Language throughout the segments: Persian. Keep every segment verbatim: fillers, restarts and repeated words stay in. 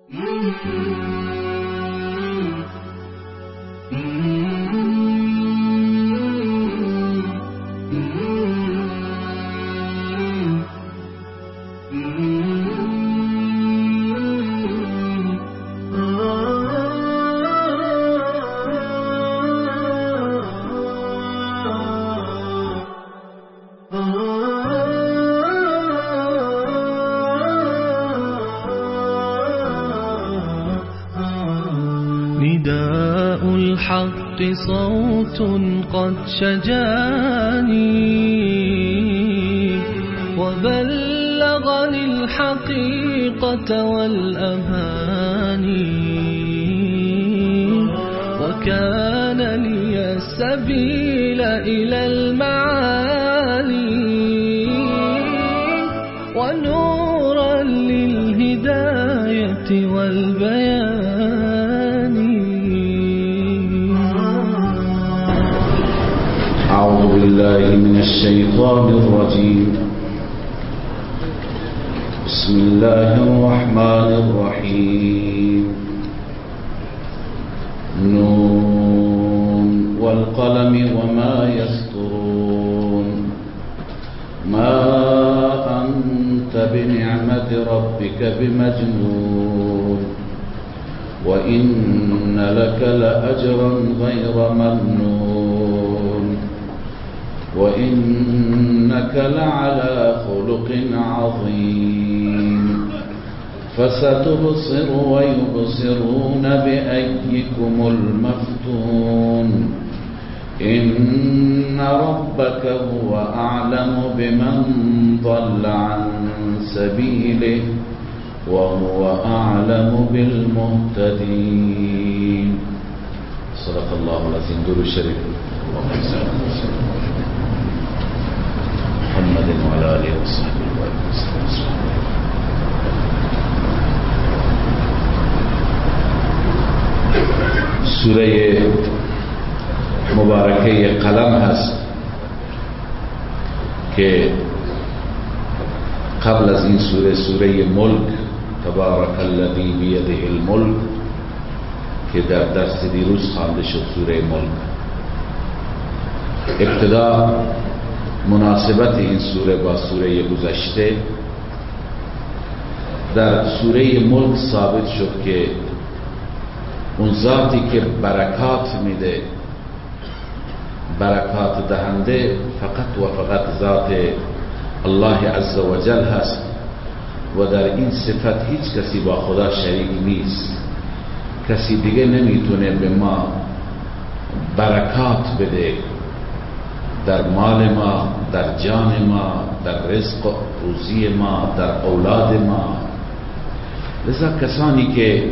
نداء الحق صوت قد شجاني وبلغني الحقيقة والأماني وكان لي السبيل إلى المعالي ونورا للهداية والبيان. أعوذ بالله من الشيطان الرجيم. بسم الله الرحمن الرحيم. نون والقلم وما يسطرون. ما أنت بنعمة ربك بمجنون وإن لك لأجرا غير ممنون وإنك لعلى خلق عظيم. فستبصر ويبصرون بأيكم المفتون. إن ربك هو أعلم بمن ضل عن سبيله وهو أعلم بالمهتدين. صدق الله العظيم. درود الشريف محمد وعلى آله وصحبه وسلم. سوره مبارکه قلم هست که قبل از این سوره سوره ملک تبارک الذی بیده الملک که در درس دیروز خوانده شد سوره ملک. ابتدا مناسبت این سوره با سوره گذشته در سوره ملک ثابت شد که اون ذاتی که برکات میده، برکات دهنده فقط و فقط ذات الله عز و جل هست و در این صفت هیچ کسی با خدا شریک نیست. کسی دیگه نمیتونه به ما برکات بده در مال ما، در جان ما، در رزق و روزی ما، در اولاد ما. لذا کسانی که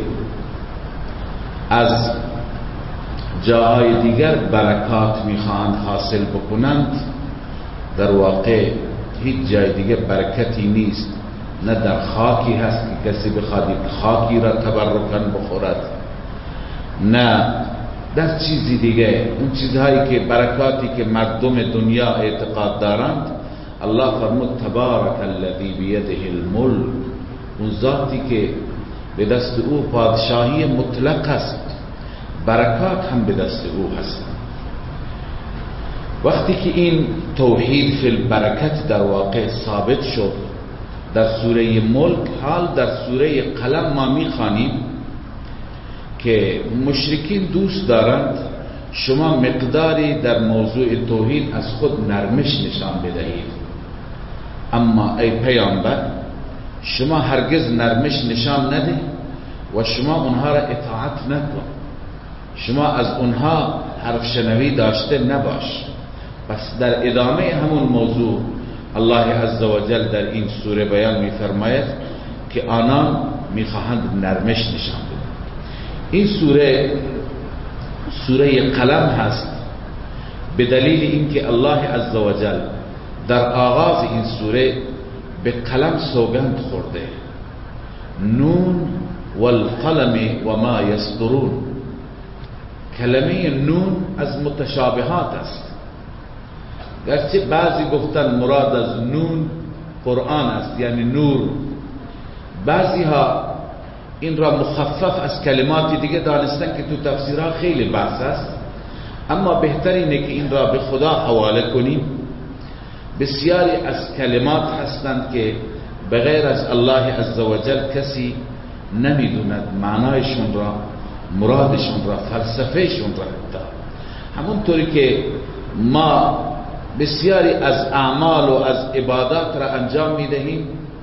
از جاهای دیگر برکات میخواهند حاصل بکنند در واقع هیچ جای دیگه برکتی نیست. نه در خاکی هست که کسی بخواد خاکی را تبرکاً بخورد، نه در چیزی دیگه. اون چیزهایی که برکاتی که مردم دنیا اعتقاد دارند، الله فرمود تبارک الذی بیده الملک، اون ذاتی که به دست او پادشاهی مطلق است، برکات هم به دست او هست. وقتی که این توحید فی البرکت در واقع ثابت شد در سوره ملک، حال در سوره قلم ما میخوانیم که مشرکین دوست دارند شما مقداری در موضوع توحید از خود نرمش نشان بدهید، اما ای پیامبر شما هرگز نرمش نشان نده و شما اونها را اطاعت نکن، شما از اونها حرف شنوی داشته نباش. پس در ادامه همون موضوع الله عز و جل در این سوره بیان می‌فرماید که آنان می‌خواهند نرمش نشان بدهند. این سوره سوره قلم هست به دلیل اینکه الله عز و جل در آغاز این سوره به قلم سوگند خورده. نون والقلم و ما یسطرون. کلمه نون از متشابهات است، گرچه بعضی گفتن مراد از نون قرآن است یعنی نور، بعضی ها این را مخفف از کلمات دیگه دانستن که تو تفسیرها خیلی بحث است، اما بهتر اینه که این را به خدا حواله کنیم. بسیاری از کلمات هستند که بغیر از الله عزوجل کسی نمیدوند معنایشون را، مرادشون را، فلسفهشون را. حتی همونطوری که ما بسیاری از اعمال و از عبادات را انجام میدهیم،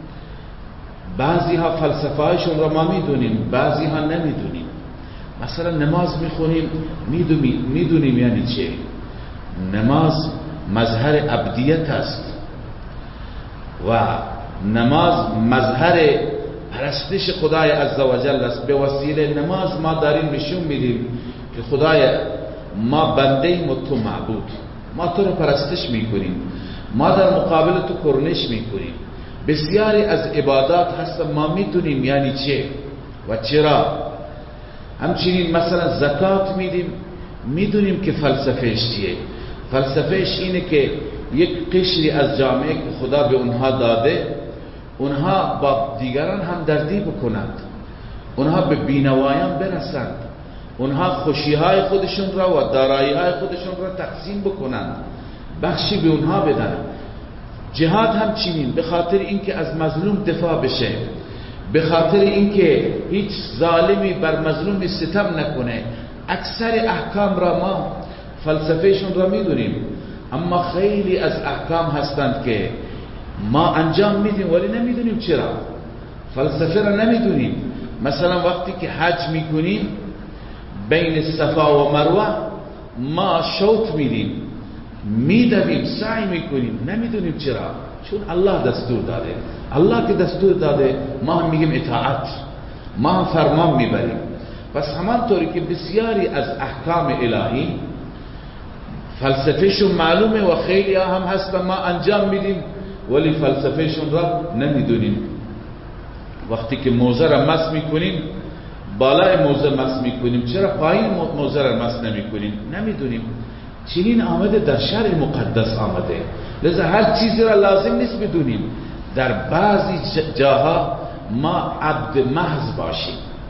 بعضی ها فلسفه هایشون را ما میدونیم، بعضی ها نمیدونیم. مثلا نماز میخونیم، میدونیم میدونیم یعنی چه. نماز مظهر عبدیت است و نماز مظهر پرستش خدای عزوجل است. به وسیله نماز ما داریم نشون میدیم که خدای ما بنده ایم و تو معبود، ما تو رو پرستش میکنیم، ما در مقابل تو کرنش میکنیم. بسیاری از عبادات هست ما میدونیم یعنی چه و چرا. همچنین مثلا زکات میدیم، میدونیم که فلسفهش چیه. فلسفهش اینه که یک قشری از جامعه که خدا به اونها داده، اونها با دیگران همدردی بکنند، اونها به بینوایان برسند، اونها خوشیهای خودشون را و داراییهای خودشون را تقسیم بکنند، بخشی به اونها بدن. جهاد هم چنین، به خاطر اینکه از مظلوم دفاع بشه، به خاطر اینکه هیچ ظالمی بر مظلوم ستم نکنه. اکثر احکام را ما فلسفهشون را میدونیم، اما خیلی از احکام هستند که ما انجام میدیم ولی نمیدونیم چرا. فلسفه را نمیدونیم. مثلا وقتی که حج میکنیم بین صفا و مروه ما شوط میدیم، میدویم، سعی میکنیم، نمیدونیم چرا. چون الله دستور داده. الله که دستور داده ما هم میگیم اطاعت، ما هم فرمان میبریم. پس همانطوری که بسیاری از احکام الهی فلسفهشون معلومه و خیلی هم هستن ما انجام میدیم ولی فلسفهشون را نمیدونیم. وقتی که موزه را مس میکنیم بالای موزه مس میکنیم، چرا پایین موزه را مس نمیکنیم؟ نمیدونیم. چنین آمده در شرع مقدس آمده، لذا هر چیزی را لازم نیست بدونیم. در بعضی جاها ما عبد محض باشیم،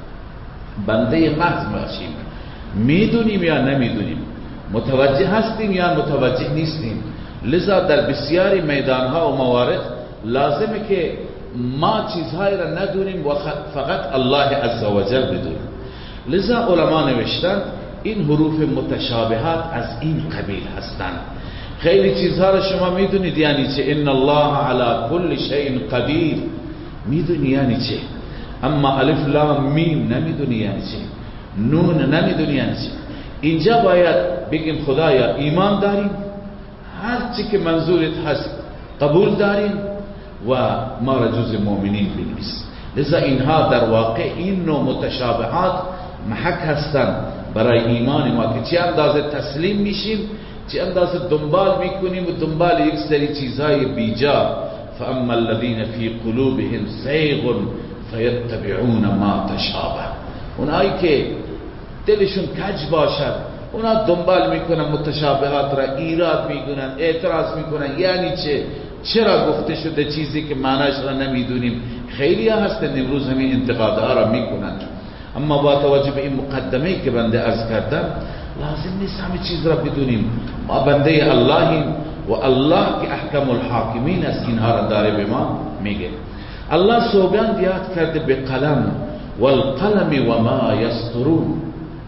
بنده محض باشیم، میدونیم یا نمیدونیم، متوجه هستیم یا متوجه نیستیم. لذا در بسیاری میدانها و موارد لازمه که ما چیزهایی را ندونیم و فقط الله عزوجل بدونیم. لذا علما نوشتن این حروف متشابهات از این قبیل هستند. خیلی چیزها را شما میدونید یعنی چه. ان الله علی کل شیء قدیر، میدونی یعنی چه. اما الف لام میم نمیدونی یعنی چه، نون نمیدونی یعنی چه. اینجا باید بگیم خدایا ایمان داریم، هر چی که منظورت هست قبول داریم و ما را جز مؤمنین بنویس. لذا اینها در واقع این نوع متشابهات محک هستند برای ایمان ما که چه اندازه تسلیم میشیم، چه اندازه دنبال میکنیم و دنبال یک سری چیزهای بیجا. فاما الذین فی قلوبهم زیغ فیتبعون ما تشابه، اونایی که دلشون کج باشد اونا دنبال میکنن متشابهات را، ایراد میکنن، اعتراض میکنن یعنی چه، چرا گفته شده چیزی که معناش را نمیدونیم. خیلی ها هستند امروز همین انتقادها را میکنن. اما با توجه به این مقدمه‌ای که بنده عرض کردم لازم نیست همه چیز را بدونیم. ما بنده اللهیم و الله که احکم الحاکمین است اینها را داره به ما میگه. الله سوگند یاد کرده به قلم، والقلم و ما یسطرون،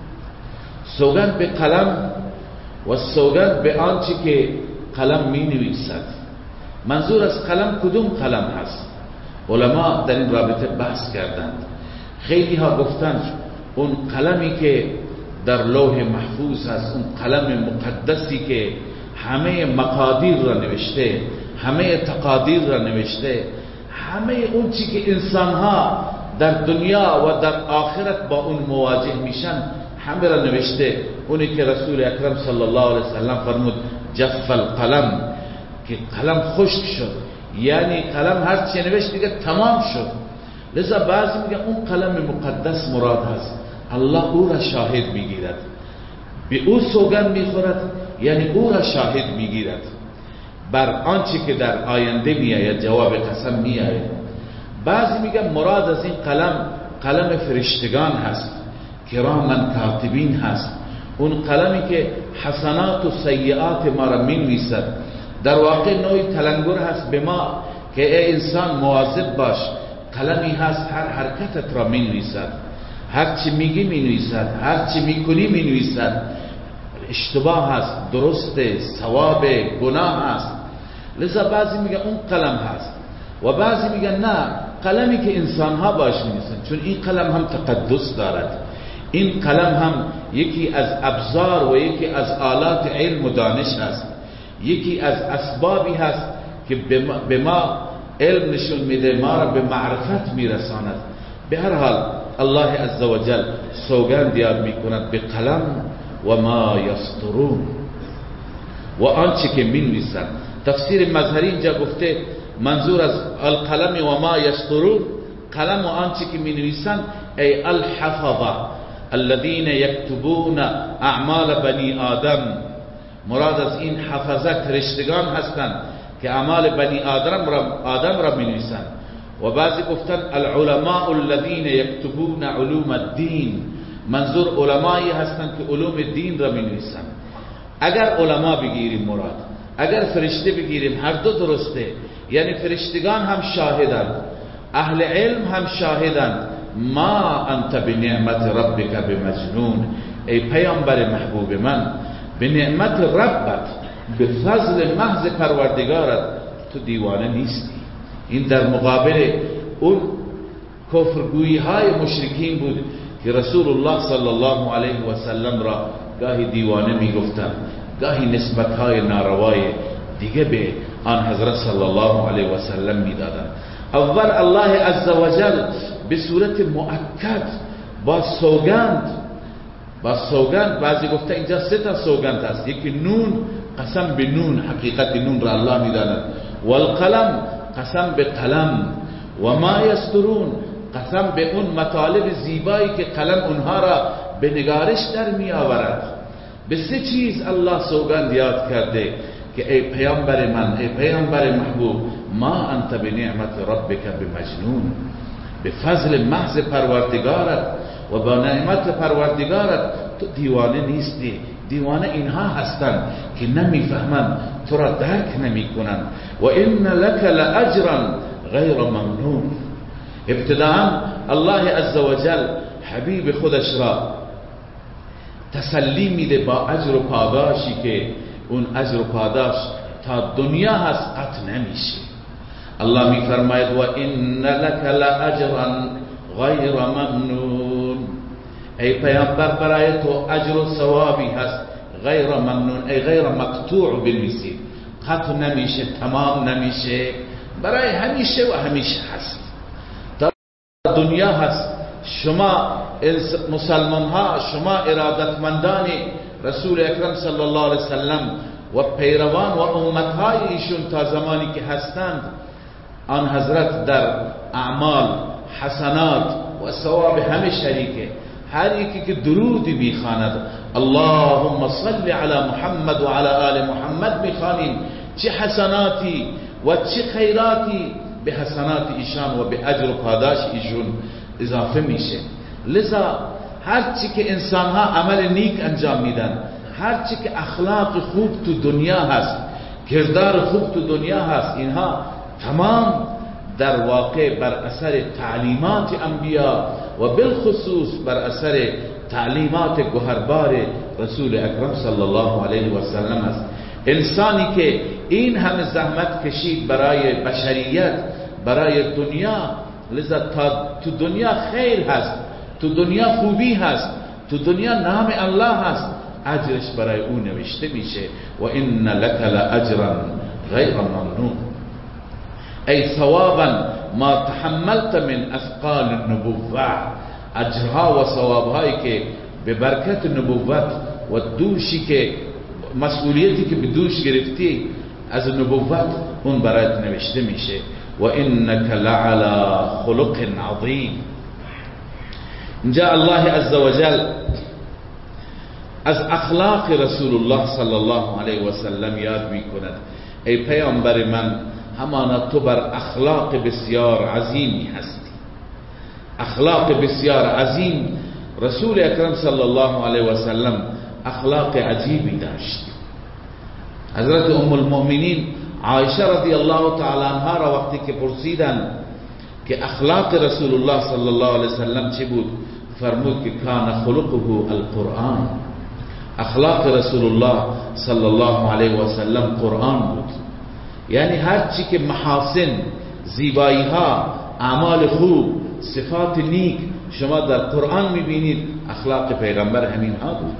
سوگند به قلم و سوگند به آنچه که قلم می نویسد. منظور از قلم کدوم قلم هست؟ علما در این رابطه بحث کردند. خیلی ها گفتند اون قلمی که در لوح محفوظ هست، اون قلم مقدسی که همه مقادیر را نوشته، همه تقادیر را نوشته، همه اون چی که انسان ها در دنیا و در آخرت با اون مواجه میشن همه را نوشته. اونی که رسول اکرم صلی الله علیه وسلم فرمود جف القلم، که قلم خشک شد، یعنی قلم هر چی نوشت دیگه تمام شد. لذا بعضی میگن اون قلم مقدس مراد هست، الله او را شاهد میگیرد، به او سوگند میخورد، یعنی او را شاهد میگیرد بر آنچه که در آینده میآید، جواب قسم میآید. بعضی میگن مراد از این قلم قلم فرشتگان هست، کرامن کاتبین هست، اون قلمی که حسنات و سیئات ما را می نویسد. در واقع نوعی تلنگر هست به ما که ای انسان مواظب باش، قلمی هست هر حرکتت را می نویسد، هر چی میگی می نویسد، هر چی میکنی می نویسد، اشتباه هست، درسته، ثواب، گناه هست. لذا بعضی میگن اون قلم هست و بعضی میگن نه، قلمی که انسان ها باش می نویسند، چون این قلم هم تقدس دارد، این قلم هم یکی از ابزار و یکی از آلات علم و دانش هست، یکی از اسبابی هست که به ما علم نشون میده، ما را به معرفت میرساند. به هر حال الله عزوجل سوگند یاد میکند به قلم و ما یسطرون و آنچه که مینویسند. تفسیر مظهری اینجا گفته منظور از القلم و ما یسطرون، قلم و آنچه که مینویسند ای الحفظه الذين يكتبون اعمال بنی آدم. مراد از این حفظه فرشتگان هستند که اعمال بنی آدم را آدم را می‌نویسند. و بعضی گفتن العلماء الذين يكتبون علوم الدين، منظور علمایی هستند که علوم دین را می‌نویسند. اگر علما بگیریم مراد، اگر فرشته بگیریم، هر دو درسته. یعنی فرشتگان هم شاهدند، اهل علم هم شاهدند. ما انت بنعمت ربک بمجنون، ای پیامبر محبوب من، به نعمت ربت، به فضل محض پروردگارت تو دیوانه نیستی. این در مقابل اون کفرگویی های مشرکین بود که رسول الله صلی الله علیه و سلم را گاهی دیوانه می گفتند، گاهی نسبت های ناروای دیگه به آن حضرت صلی الله علیه و سلم می دادند. اول الله عزوجل به صورت مؤکد با سوگند، با سوگند، بعضی گفته اینجا سه تا سوگند هست، یکی نون، قسم به نون، حقیقت نون را الله میداند، و القلم، قسم به قلم، و ما یسترون، قسم به اون مطالب زیبایی که قلم اونها را به نگارش در می آورد. به سه چیز الله سوگند یاد کرده که ای پیامبر من، ای پیامبر محبوب، ما انت بنعمت ربک بمجنون، به فضل محض پروردگارت و با نعمت پروردگارت تو دیوانه نیستی. دیوانه اینها هستند که نمیفهمند، تو را درک نمی کنند. و ان لک لاجرا غیر ممنون. ابتداء الله عزوجل حبیب خودش را تسلی میده با اجر و پاداشی که اون اجر و پاداش تا دنیا هست قطع نمیشه. الله می فرماید و ان لک لاجرا غیر ممنون، ای پیامبر برای تو اجر و ثوابی هست غیر ممنون، ای غیر مقطوع بنویسید، قطع نمیشه، تمام نمیشه، برای همیشه و همیشه هست، تا دنیا هست. شما مسلمان ها، شما ارادتمندان رسول اکرم صلی الله علیه وسلم و پیروان و امت های ایشون تا زمانی که هستند، آن حضرت در اعمال، حسنات و ثواب همه شریکه. هر یکی که درودی میخواند اللهم صل علی محمد و علی آل محمد میخوانیم، چه حسناتی و چه خیراتی به حسنات ایشان و به اجر و پاداش ایشون اضافه میشه. لذا هرچی که انسان ها عمل نیک انجام میدن، هرچی که اخلاق خوب تو دنیا هست، کردار خوب تو دنیا هست، اینها تمام در واقع بر اثر تعلیمات انبیا و بالخصوص بر اثر تعلیمات گوهربار رسول اکرم صلی الله علیه و سلم است. انسانی که این همه زحمت کشید برای بشریت، برای دنیا، لذا تا تو دنیا خیر هست، تو دنیا خوبی هست، تو دنیا نام الله هست، اجرش برای او نوشته میشه. و ان لک لاجرا غیر ممنون، ای ثوابا ما تحملت من اثقال النبوة، اجرها و ثوابهایی که به برکت نبوت و دوشی که مسئولیتی که به دوش گرفتی از نبوت، اون برایت نوشته میشه. و انک لعلی خلق عظیم. اینجا الله عزوجل از اخلاق رسول الله صلی الله علیه و سلم یاد میکند. ای پیامبر من، همانا تو بر اخلاق بسیار عظیمی هستی. اخلاق بسیار عظیم. رسول اکرم صلی الله علیه و سلم اخلاق عجیبی داشت. حضرت ام المؤمنین عایشه رضی الله تعالی عنها را وقتی که پرسیدن که اخلاق رسول الله صلی الله علیه و سلم چه بود، فرمود که کان خلقه القرآن. اخلاق رسول الله صلی الله علیه و سلم قرآن بود. یعنی هر چی که محاسن، زیبایی ها، اعمال خوب، صفات نیک شما در قرآن میبینید، اخلاق پیغمبر همین ها بود.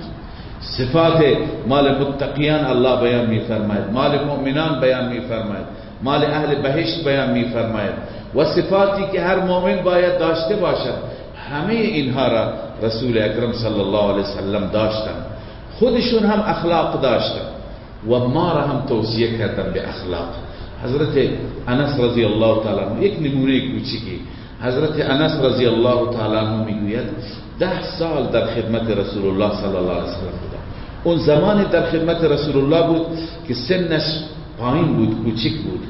صفات مال متقیان الله بیان میفرماید، مال مؤمنان بیان میفرماید، مال اهل بهشت بیان میفرماید و صفاتی که هر مؤمن باید داشته باشد. همه اینها را رسول اکرم صلی الله علیه وسلم داشتن. خودشون هم اخلاق داشتن و ما را هم توصیه کردن به اخلاق. حضرت انس رضی الله تعالی عنه، یک نمونه کوچیکی، حضرت انس رضی الله تعالی عنه میگوید ده سال در خدمت رسول الله صلی الله علیه وسلم بودم. اون زمان در خدمت رسول الله بود که سنش پایین بود، کوچک بود،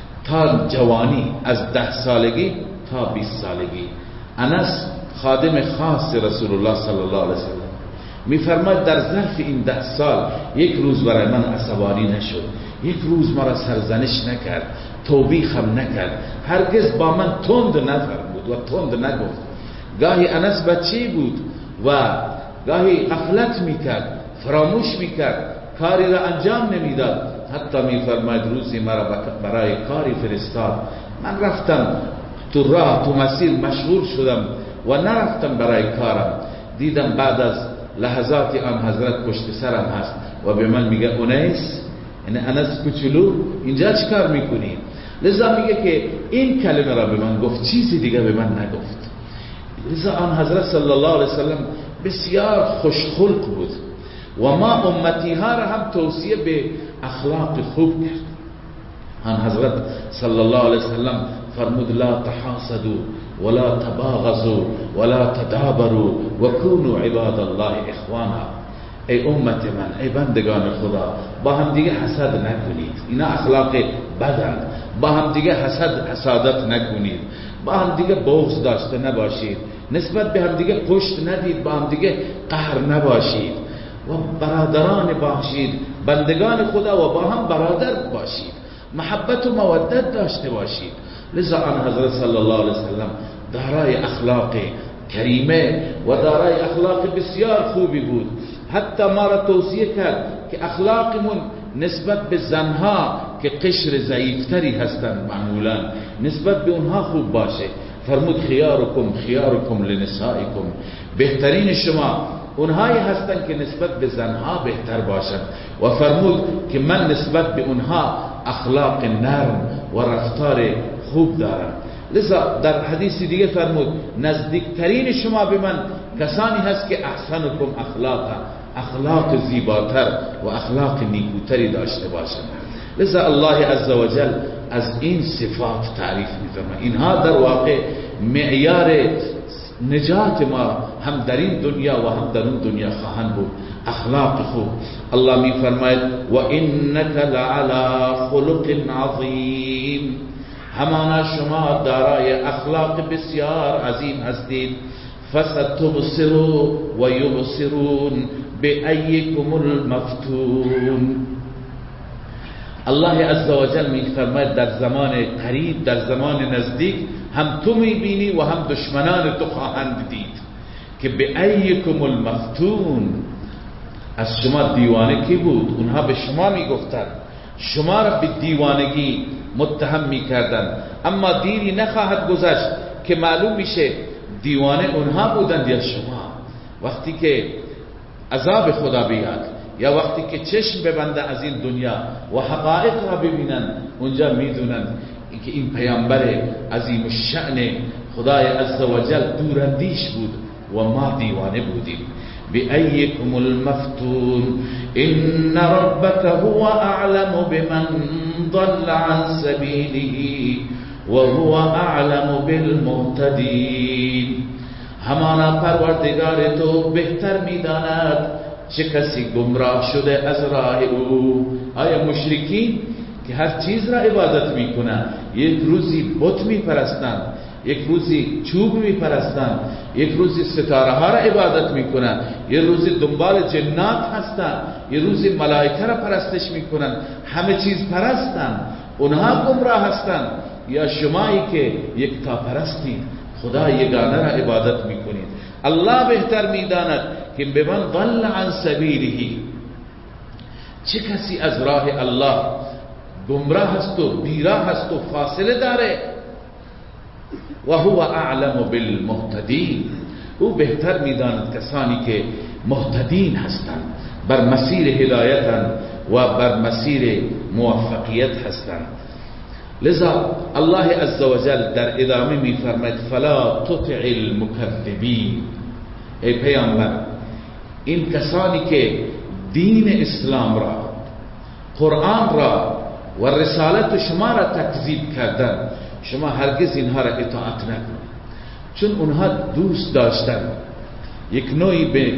تا جوانی، از ده سالگی تا بیست سالگی. انس خادم خاص رسول الله صلی الله علیه وسلم. میفرماید در ظرف این ده سال یک روز برای من عصبانی نشد، یک روز مرا سرزنش نکرد، توبیخم نکرد، هرگز با من تند نفرمود و تند نگفت. گاهی انس بچه بود و گاهی غفلت میکرد، فراموش میکرد، کاری را انجام نمیداد. حتی میفرماید روزی مرا برای کاری فرستاد، من رفتم تو راه، تو مسیر مشغول شدم و نرفتم برای کارم. دیدم بعد از لحظاتی آن حضرت پشت سرم هست و به من میگه انیس، یعنی انس کوچولو، اینجا چی کار میکنی؟ لذا میگه که این کلمه را به من گفت، چیزی دیگه به من نگفت. لذا آن حضرت صلی الله علیه وسلم بسیار خوشخلق بود و ما امتی ها را هم توصیه به اخلاق خوب کرد. آن حضرت صلی الله علیه وسلم فرمود لا تحاسدوا ولا تباغضوا ولا تدابروا وكونوا عباد الله اخوانا. ای امت من، ای بندگان خدا، با هم دیگه حسد نکنید. اینا اخلاق بدند. با هم دیگه حسد حسادت نکنید، با هم دیگه بغض داشته نباشید، نسبت به هم دیگه پشت ندید، با هم دیگه قهر نباشید و برادران باشید، بندگان خدا و با هم برادر باشید، محبت و مودت داشته باشید. لذا آن حضرت صلی الله علیه وسلم دارای اخلاق کریمه و دارای اخلاق بسیار خوبی بود. حتی ما را توصیه کرد که اخلاقمون نسبت به زنها که قشر ضعیفتری هستند معمولا، نسبت به اونها خوب باشه. فرمود خیارکم خیارکم لنسائکم، بهترین شما اونهایی هستند که نسبت به زنها بهتر باشند و فرمود که من نسبت به اونها اخلاق نرم و رفتار خوب دارم. لذا در حدیث دیگه فرمود نزدیکترین شما به من کسانی هست که احسنکم اخلاقا، اخلاق زیباتر و اخلاق نیکوتری داشته باشند. لذا الله عزوجل از این صفات تعریف می‌فرماید. اینها در واقع معیار نجات ما هم در این دنیا و هم در اون دنیا خواهند بود. اخلاق خوب. الله می‌فرماید و انک لعلی خلق عظیم، همانا شما دارای اخلاق بسیار عظیم هستید. فستبصروا و یبصرون بأیکم المفتون. الله عزوجل می‌فرماید در زمان قریب، در زمان نزدیک هم تو می‌بینی و هم دشمنان تو خواهند دید که بأیکم المفتون. از شما دیوانه کی بود؟ اونها به شما میگفتند، شما را به دیوانگی متهم میکردن، اما دیری نخواهد گذشت که معلوم میشه دیوانه اونها بودند یا شما. وقتی که عذاب خدا بیاد یا وقتی که چشم ببنده از این دنیا و حقایق را ببینن، اونجا میدونن که این پیامبر عظیم الشأن خدای عزوجل دوراندیش بود و ما دیوانه بودیم. بأیکم المفتون ان ربک هو اعلم بمن ضل عن سبیله و هو اعلم بالمهتدین. همانا پروردگار تو بهتر میداند چه کسی گمراه شده از راه او. آیا مشرکین که هر چیز را عبادت میکنند، یک روزی بت میپرستند، یک روزی چوب میپرستن، یک روزی ستاره ها را عبادت میکنن، یک روزی دنبال جنات هستن، یک روزی ملائکه را پرستش میکنن. همه چیز پرستن، اونها گمراه هستن. یا شمایی که یک تا پرستید، خدا یگانه را عبادت میکنید. الله بهتر میداند که بمن ضل عن سبیله، چه کسی از راه الله گمراه است و بیراه است و فاصله داره. و هو اعلم بالمهتدین، او بهتر میداند کسانی که مهتدین هستند، بر مسیر هدایتند و بر مسیر موفقیت هستند. لذا الله عزوجل در ادامه میفرماید فلا تطع المکذبین. ای پیامبر، این کسانی که دین اسلام را، قرآن را و رسالت شما را تکذیب کردن، شما هرگز اینها را اطاعت نکنید، چون اونها دوست داشتن یک نوعی به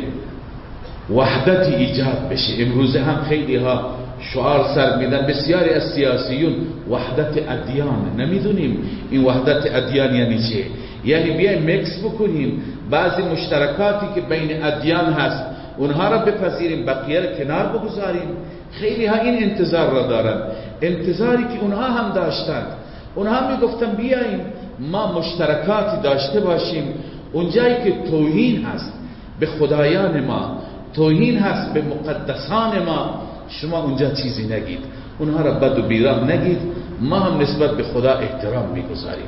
وحدتی ایجاد بشه. امروزه هم خیلی ها شعار سر میدن، بسیاری از سیاسیون وحدت ادیان. نمیدونیم این وحدت ادیان یعنی چه. یعنی بیایم مکس بکنیم، بعضی مشترکاتی که بین ادیان هست اونها را بپذیریم، بقیه را کنار بگذاریم. خیلی ها این انتظار را دارن، انتظاری که اونها هم داشتن. اونها میگفتن بیاییم ما مشترکاتی داشته باشیم، اونجایی که توهین هست به خدایان ما، توهین هست به مقدسان ما، شما اونجا چیزی نگید، اونها را بد و بیراه نگید، ما هم نسبت به خدا احترام میگذاریم.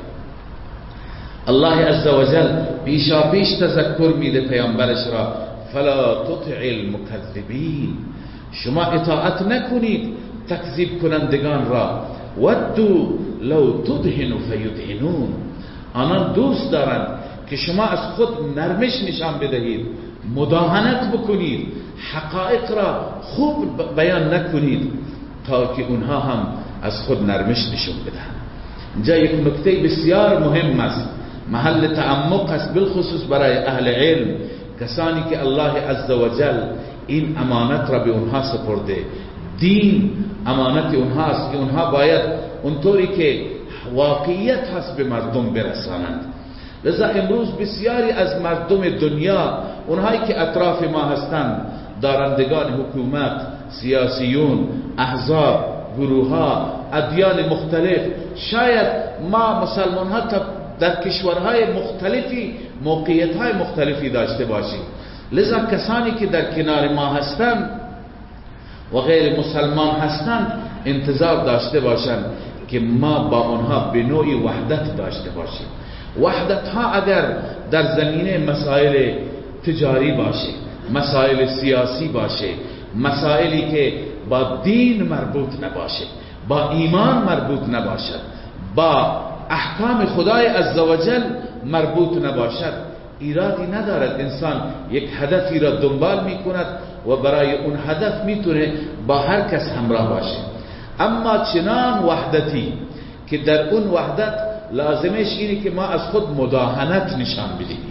الله عزوجل پیشا پیش تذکر میده پیامبرش را فلا تطع المکذبین، شما اطاعت نکنید تکذیب کنندگان را. ودوا لو تدهن فیدهنون، آنان دوست دارند که شما از خود نرمش نشان بدهید، مداهنت بکنید، حقایق را خوب بیان نکنید تا که اونها هم از خود نرمش نشون بدهند. اینجا یک نکته بسیار مهم است، محل تعمق است، بالخصوص برای اهل علم، کسانی که الله عزوجل این امانت را به اونها سپرده. دین امانت اونهاست که اونها باید اونطوری که واقعیت هست به مردم برسانند. لذا امروز بسیاری از مردم دنیا، اونهایی که اطراف ما هستند، دارندگان حکومت، سیاسیون، احزاب، گروه ها، ادیان مختلف، شاید ما مسلمان ها در کشورهای مختلفی موقعیت های مختلفی داشته باشیم. لذا کسانی که در کنار ما هستند و غیر مسلمان هستند انتظار داشته باشند که ما با آنها به نوعی وحدت داشته باشیم. وحدت ها اگر در زمینه مسائل تجاری باشه، مسائل سیاسی باشه، مسائلی که با دین مربوط نباشه، با ایمان مربوط نباشد، با احکام خدای عزوجل مربوط نباشد، ایرادی ندارد. انسان یک هدفی را دنبال می کند و برای اون هدف میتونه با هر کس همراه باشه. اما چنان وحدتی که در اون وحدت لازمش اینه که ما از خود مداهنت نشان بدهیم.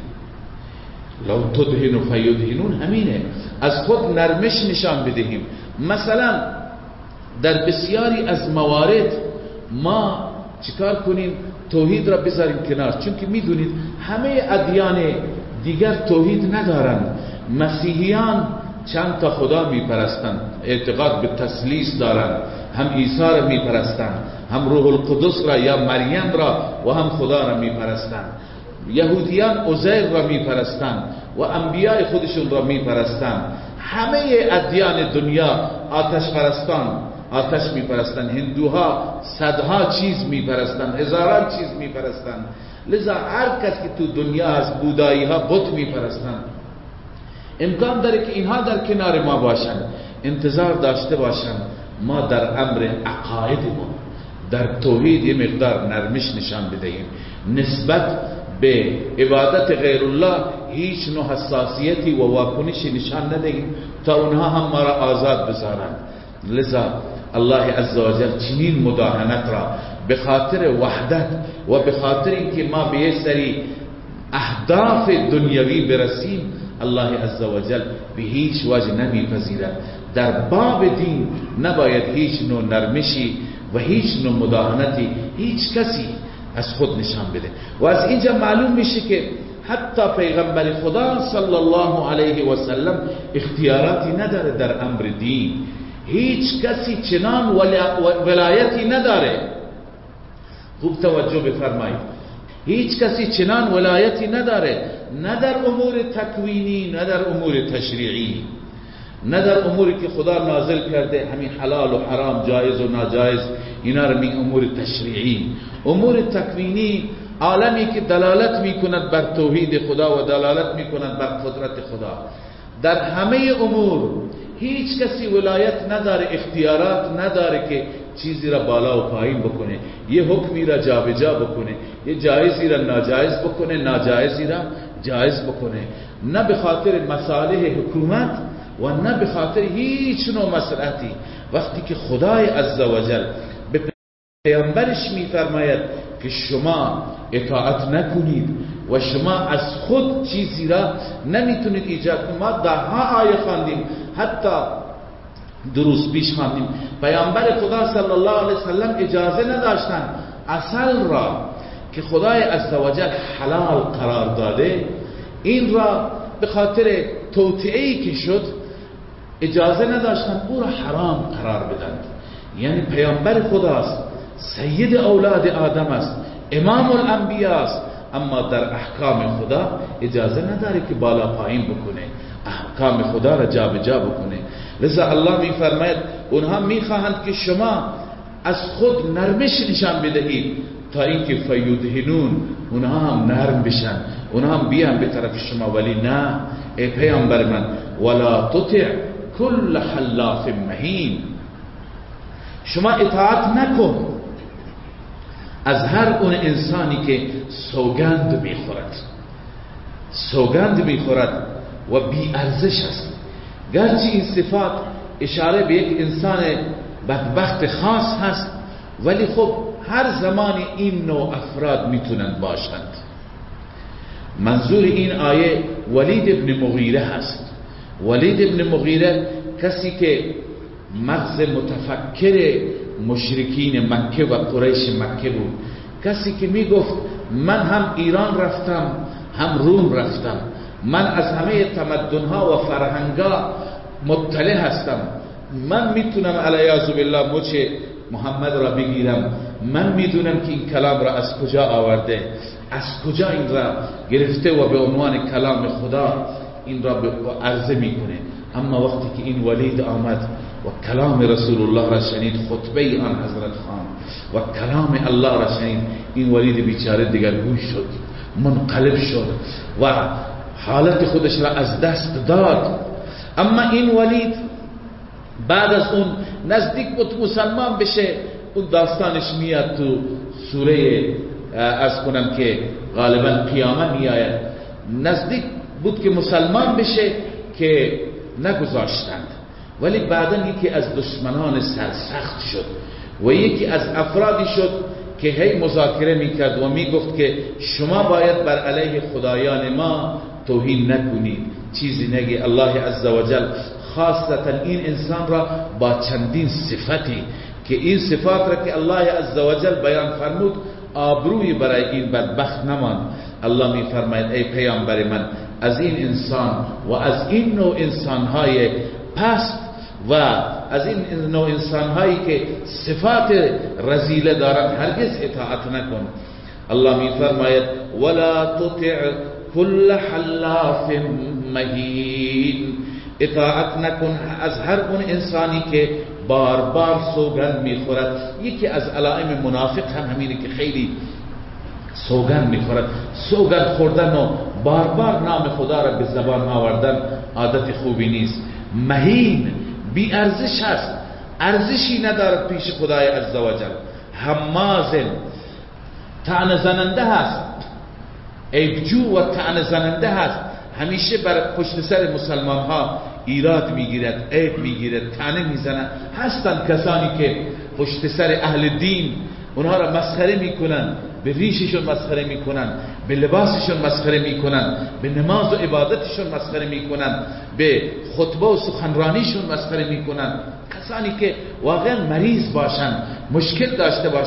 لو تدهن فیدهنون همینه، از خود نرمش نشان بدهیم. مثلا در بسیاری از موارد ما چیکار کنیم؟ توحید را بذاریم کنار، چون که میدونید همه ادیان دیگر توحید ندارند. مسیحیان چند تا خدا میپرستند، اعتقاد به تثلیث دارند، هم عیسی را میپرستند، هم روح القدس را یا مریم را و هم خدا را میپرستند. یهودیان عزیر را میپرستند و انبیاء خودشون را میپرستند. همه ادیان دنیا آتش پرستان آتش میپرستند. هندوها صدها چیز میپرستند، هزاران چیز میپرستند. لذا هر کس که تو دنیا از بودایی ها بت میپرستند. امکان داره که اینها در کنار ما باشند، انتظار داشته باشند ما در امر عقایدمون در توحید یه مقدار نرمش نشان بدهیم، نسبت به عبادت غیر الله هیچ نوع حساسیتی و واکنشی نشان ندهیم تا اونها هم ما را آزاد بذارند. لذا الله عزوجل چنین مداهنت را به خاطر وحدت و به خاطر اینکه ما به یک سری اهداف دنیوی برسیم، الله عزوجل به هیچ وجه نمیپذیرد. در باب دین نباید هیچ نوع نرمشی و هیچ نوع مداهنتی هیچ کسی از خود نشان بده. و از اینجا معلوم میشه که حتی پیغمبر خدا صلی الله علیه و سلم اختیاراتی نداره در امر دین. هیچ کسی چنان ولایتی نداره. خوب توجه بفرمایید، هیچ کسی چنان ولایتی نداره، نه در امور تکوینی، نه در امور تشریعی، نه در اموری که خدا نازل کرده، همین حلال و حرام، جایز و ناجایز، اینا رو میگن امور تشریعی. امور تکوینی عالمی که دلالت میکند بر توحید خدا و دلالت میکند بر قدرت خدا. در همه امور هیچ کسی ولایت نداره، اختیارات نداره که چیزی را بالا و پایین بکنه، یه حکمی را جابجا بکنه، یه جایزی را ناجایز بکنه، ناجایزی را جایز بکنه، نه به خاطر مصالح حکومت و نه به خاطر هیچ نوع مصلحتی. وقتی که خدای عزوجل به پیامبرش میفرماید که شما اطاعت نکنید و شما از خود چیزی را نمیتونید ایجاد کنید. ما ده ها آیه خواندیم، حتی دروس پیش خواندیم، پیامبر خدا صلی الله علیه وسلم اجازه نداشتن عسل را که خدای عزوجل حلال قرار داده، این را به خاطر توطئه‌ای که شد اجازه نداشتن او را حرام قرار بدن. یعنی پیامبر خداست، سید اولاد آدم است، امام الانبیاء است، اما در احکام خدا اجازه نداره که بالا پایین بکنه، احکام خدا را جابجا بکنه. لذا الله میفرماید اونها میخواهند که شما از خود نرمش نشان بدهید تا اینکه فیدهنون، اونها هم نرم بشن، اونها هم بیان به طرف شما. ولی نه ای پیامبر من، ولا تطع کل حلاف مهین، شما اطاعت نکن از هر اون انسانی که سوگند میخورد، سوگند میخورد و بی ارزش است. گرچه این صفات اشاره به یک انسان بدبخت خاص هست، ولی خب هر زمانی این نوع افراد میتونن باشند. منظور این آیه ولید ابن مغیره هست. ولید ابن مغیره کسی که مغز متفکر مشرکین مکه و قریش مکه بود، کسی که میگفت من هم ایران رفتم هم روم رفتم، من از همه تمدنها و فرهنگا مطلع هستم، من میتونم علیاذ بالله مچ محمد را بگیرم، من میدونم که این کلام را از کجا آورده، از کجا این را گرفته و به عنوان کلام خدا این را عرضه میکنه. اما وقتی که این ولید آمد و کلام رسول الله را شنید، خطبه آن حضرت خان و کلام الله را شنید، این ولید بیچاره دگرگون شد، منقلب شد و حالت خودش را از دست داد. اما این ولید بعد از اون نزدیک بود مسلمان بشه. اون داستانش میاد تو سوره از کنم که غالبا قیامه میآید، نزدیک بود که مسلمان بشه که نگذاشتند. ولی بعدن یکی از دشمنان سرسخت شد و یکی از افرادی شد که هی مذاکره میکرد و میگفت که شما باید بر علیه خدایان ما توهین نکنید، چیزی نگی. الله عزوجل خاصتا این انسان را با چندین صفتی که این صفات را که الله عزوجل بیان فرمود آبروی برای این بدبخت نمان. الله می فرماید ای پیامبر من، از این انسان و از این نوع انسانهای پست و از این نوع انسانهایی که صفات رذیله دارند هرگز اطاعت نکن. الله می فرماید ولا تطع کل حلاف مهین، اطاعت نکن از هر اون انسانی که بار بار سوگند میخورد. یکی از علائم منافق هم همینه که خیلی سوگند میخورد. سوگند خوردن و بار بار نام خدا را به زبان آوردن عادت خوبی نیست. مهین، بی ارزش هست، ارزشی ندارد پیش خدای عزوجل. همازن، طعنه زننده هست، عیبجو و طعنه زننده هست، همیشه بر پشت سر مسلمان ها ایراد میگیرد، عیب میگیرد، طعنه میزنند. هستند کسانی که پشت سر اهل دین اونها را مسخره میکنن، به ریششون مسخره میکنن، به لباسشون مسخره میکنن، به نماز و عبادتشون مسخره میکنن، به خطبه و سخنرانیشون مسخره میکنن. کسانی که واقعا مریض باشن، مشکل داشته باشن،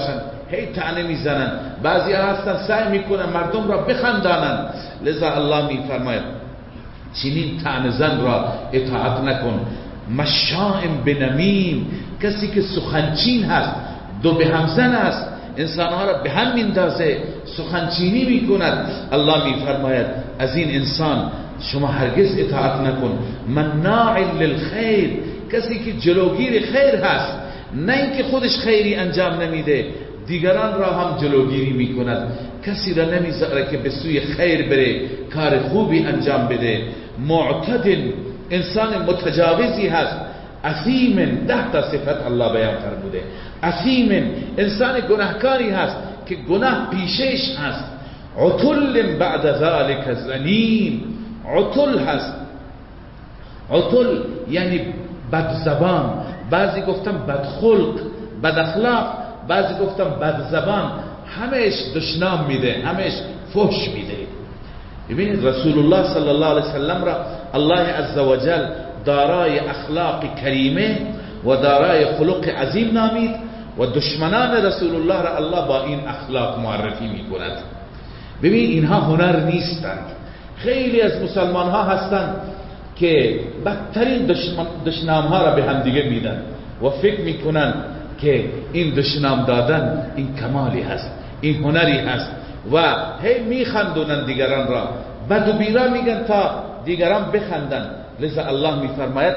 هی طعنه میزنن، بعضی ها هستن سعی میکنن مردم را بخندانن. لذا الله میفرماید چنین طعنه زن را اطاعت نکن. مشاء بنمیم، کسی که سخنچین هست، دو به همزن است، انسانها را به هم میندازه، سخنچینی میکند. الله میفرماید از این انسان شما هرگز اطاعت نکن. مناع للخیر، کسی که جلوگیر خیر هست، نه اینکه خودش خیری انجام نمیده دیگران را هم جلوگیری میکند، کسی را نمیذاره که به سوی خیر بره، کار خوبی انجام بده. معتد، انسان متجاوزی هست. اثیم، ده تا صفت الله بیان فرموده. اثیم، انسان گناهکاری هست که گناه پیشش هست. عتل بعد ذلك زنیم، عتل هست. عتل یعنی بد زبان، بعضی گفتن بد خلق، بد اخلاق، بعضی گفتن بد زبان، همش دشنام میده، همش فحش میده. ببینید رسول الله صلی الله علیه وسلم را الله عزوجل دارای اخلاق کریمه و دارای خلق عظیم نامید و دشمنان رسول الله را الله با این اخلاق معرفی میکند. ببین اینها هنر نیستند. خیلی از مسلمان ها هستند که بدترین دشنام ها را به هم دیگه میدن و فکر میکنن که این دشنام دادن این کمالی هست، این هنری هست و هی میخندونن دیگران را، بد و بیرا میگن تا دیگران بخندن. لذا الله میفرماید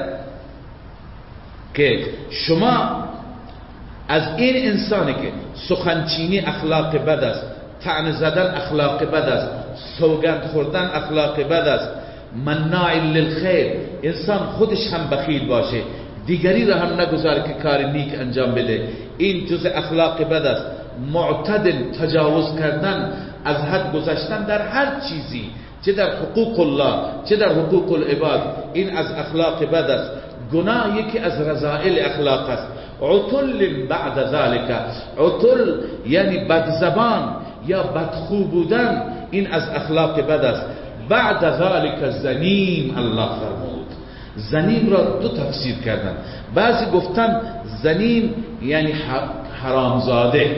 که شما از این انسانی که سخنچینی اخلاق بد است، طعنه زدن اخلاق بد است، سوگند خوردن اخلاق بد است، مناع للخیر، انسان خودش هم بخیل باشه، دیگری را هم نگذاره که کار نیک انجام بده، این جز اخلاق بد است. معتدل، تجاوز کردن، از حد گذشتن در هر چیزی، چه در حقوق الله چه در حقوق العباد، این از اخلاق بد است. گناه یکی از رذائل اخلاق است. عتل بعد ذلك، عتل یعنی بد زبان یا بدخو بودن، این از اخلاق بد است. بعد ذلك زنیم، الله فرمود. زنیم را دو تفسیر کردن، بعضی گفتن زنیم یعنی حرامزاده،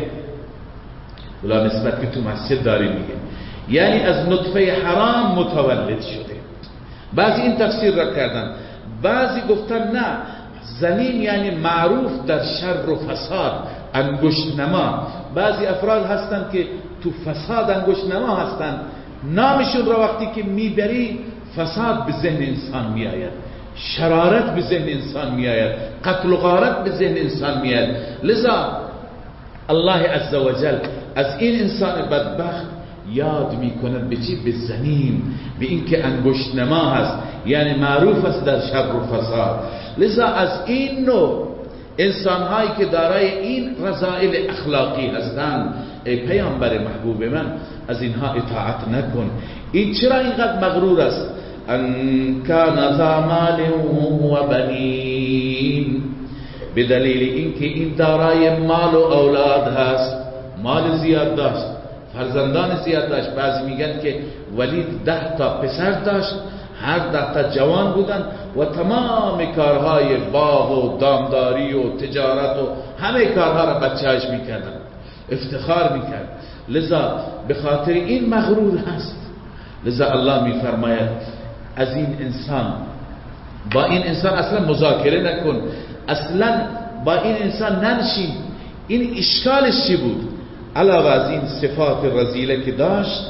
ولی نسبت که تو مسجد داری میگه، یعنی از نطفه حرام متولد شده. بعضی این تفسیر را کردن. بعضی گفتن نه، زنیم یعنی معروف در شر و فساد، انگشت نما. بعضی افراد هستن که تو فساد انگشت نما هستن، نامشون را وقتی که میبری فساد به ذهن انسان میآید، شرارت به ذهن انسان میآید، قتل و غارت به ذهن انسان میآید. لذا الله عزوجل از این انسان بدبخت یاد میکنه به چی؟ به زنیم، به این که انگشت نما هست، یعنی معروف است در شر و فساد. لذا از این نوع انسان هایی که دارای این رذائل اخلاقی هستند، ای پیامبر محبوب من از اینها اطاعت نکن. این چرا اینقدر مغرور است؟ ان کان ذا مال و بنین، به دلیل اینکه این دارای مال و اولاد هست، مال زیاد داشت، فرزندان زیاد داشت. بعضی میگن که ولید ده تا پسر داشت، هر ده تا جوان بودن و تمام کارهای باغ و دامداری و تجارت و همه کارها را بچه‌اش میکردن، افتخار میکرد. لذا به خاطر این مغرور هست. لذا الله میفرماید از این انسان، با این انسان اصلا مذاکره نکن، اصلا با این انسان ننشین. این اشکالش چی بود؟ علاوه از این صفات رذیله که داشت،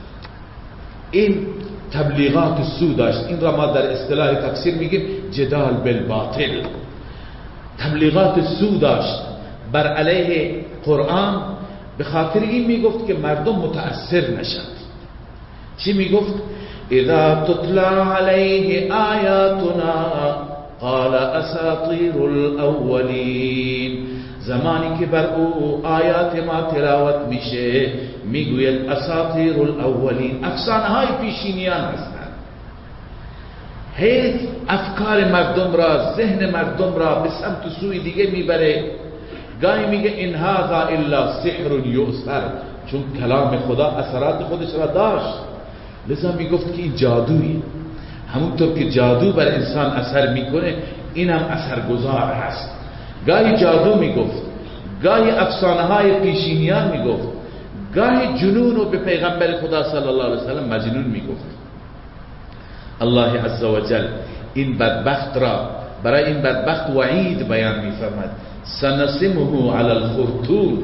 این تبلیغات سو داشت. این را ما در اصطلاح تفسیر میگیم جدال بالباطل. تبلیغات سو داشت بر علیه قرآن، به خاطر این میگفت که مردم متأثر نشند. چی میگفت؟ اذا تتلا علیه آیاتنا قال اساطیر الاولین، زمانی که بر او آیات ما تلاوت میشه میگوید اساطیر الاولین، افسانه های پیشینیان هستند. هیچ افکار مردم را، ذهن مردم را به سمت سوی دیگه میبره. گاهی میگه این هذا الا سحر یؤثر، چون کلام خدا اثرات خودش را داشت، لذا میگفت که این جادویی. همونطور که جادو بر انسان اثر میکنه، این هم اثرگذار هست. گاهی جادو میگفت، گاهی افسانه های پیشینیان میگفت، گاهی جنون رو به پیغمبر خدا صلی الله علیه وسلم مجنون میگفت. الله عزوجل این بدبخت را برای این بدبخت وعید بیان میفرماد، سنسمه علی الخرطوم.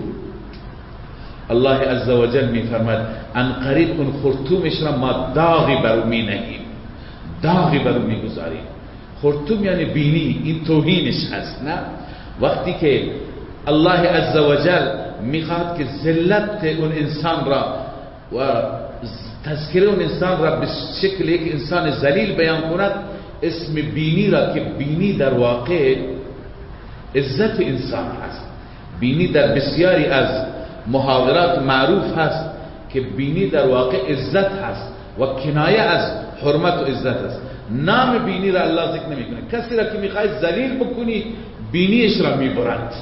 الله عزوجل میفرماد ان قریب اون خرطومش را ما داغی بر می نهیم، داغی بر می گذاریم. خرطوم یعنی بینی، این توهینش هست. نه وقتی که الله عزوجل میخواد که ذلت اون انسان را و تذکره اون انسان را به شکل یک انسان ذلیل بیان کند، اسم بینی را که بینی در واقع عزت انسان هست. بینی در بسیاری از محاورات معروف هست که بینی در واقع عزت هست و کنایه از حرمت و عزت هست. نام بینی را الله ذکر نمی کنه. کسی را که میخوای ذلیل بکنی بینیش را میبرد.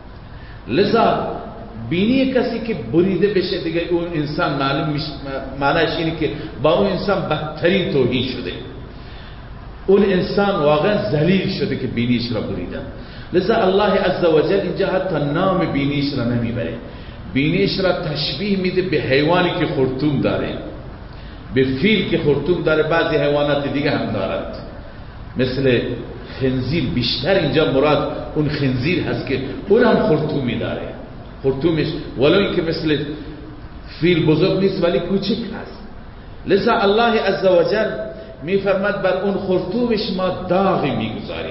لذا بینی کسی که بریده بشه دیگه اون انسان معلوم میشه، معنیش اینه که با اون انسان بدترین توهین شده، اون انسان واقعا ذلیل شده که بینیش را بریدن. لذا الله عزوجل اینجا حتی نام بینیش را نمیبره، بینیش را تشبیه میده به حیوانی که خرطوم داره، به فیل که خرطوم داره. بعضی حیوانات دیگه هم دارد مثل خنزیر، بیشتر اینجا مراد اون خنزیر هست که اون هم خرطومی داره. خرطومش ولو اینکه مثل فیل بزرگ نیست ولی کوچک هست. لذا الله عزوجل میفرماد بر اون خرطومش ما داغی میگذاریم.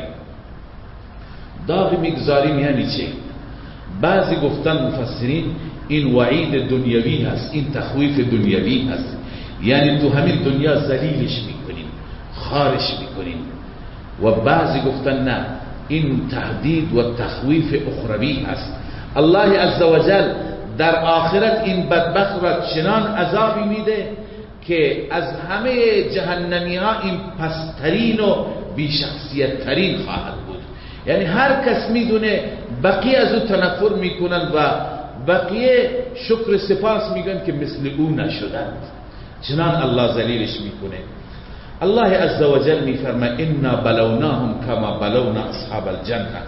داغی میگذاریم یعنی چه؟ بعضی گفتن مفسرین این وعید دنیوی هست، این تخویف دنیوی هست، یعنی تو همین دنیا ذلیلش میکنیم، خارش میکنیم. و بعضی گفتن نه، این تهدید و تخویف اخروی هست. الله عزوجل در آخرت این بدبخت را چنان عذابی میده که از همه جهنمی ها این پسترین و بیشخصیت ترین خواهد بود. یعنی هر کس میدونه بقیه از او تنفر میکنن و بقیه شکر سپاس میگن که مثل او نشدند، چنان الله ذلیلش میکنه. الله عزوجل میفرماید انا بلوناهم کما بلونا اصحاب الجنه.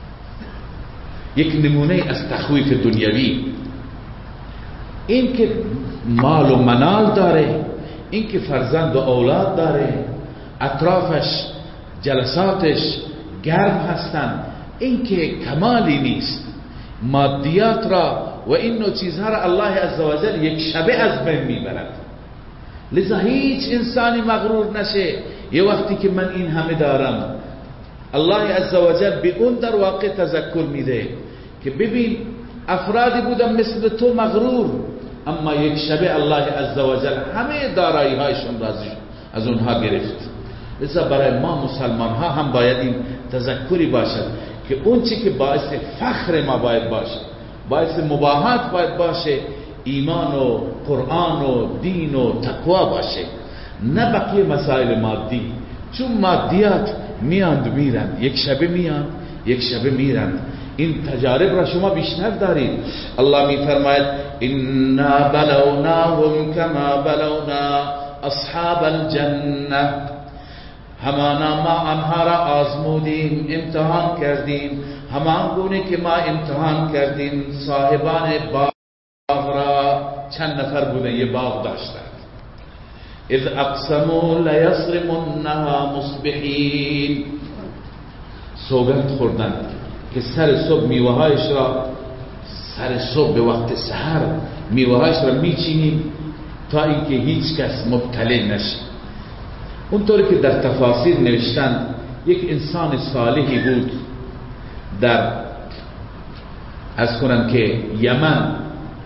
یک نمونه از تخویف دنیوی، این که مال و منال داره، این که فرزند و اولاد داره، اطرافش جلساتش گرم هستن، این که کمالی نیست. مادیات را و این نوع چیزها را الله عزوجل یک شبه از بین میبرد. لذا هیچ انسانی مغرور نشه یه وقتی که من این همه دارم. الله عزوجل به اون در واقع تذکر میده که ببین افرادی بودن مثل تو مغرور، اما یک شبه الله عزوجل همه دارایی هایشون را از اونها گرفت. لذا برای ما مسلمان ها هم باید این تذکری باشد که اون چی که باعث فخر ما باید باشه، باعث مباهات باید باشه، ایمان و قرآن و دین و تقوا باشه، نه بقیه مسائل مادی. چون مادیات میاند میرند، یک شبه میان یک شبه میرند. این تجارب را شما بیشتر دارید. الله میفرماید انا بلوناهم کما بلونا اصحاب الجنه. همانا ما آنها را آزمودیم، امتحان کردیم، همان گونه که ما امتحان کردیم صاحبان باغ را. چند نفر بودن یه باغ داشتند. اذ اقسموا لیصرمنها مصبحین. سوگند خوردند که سر صبح میوهایش را، سر صبح به وقت سحر میوهایش را میچینیم تا اینکه هیچ کس مبتلا نشه. اونطوری که در تفاسیر نوشتن یک انسان صالحی بود در از کنم که یمن،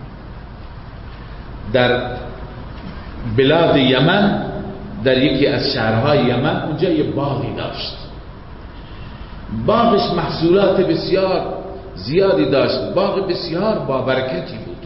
در بلاد یمن، در یکی از شهرهای یمن، اونجا یه باغی داشت. باغش محصولات بسیار زیادی داشت، باغ بسیار با برکتی بود.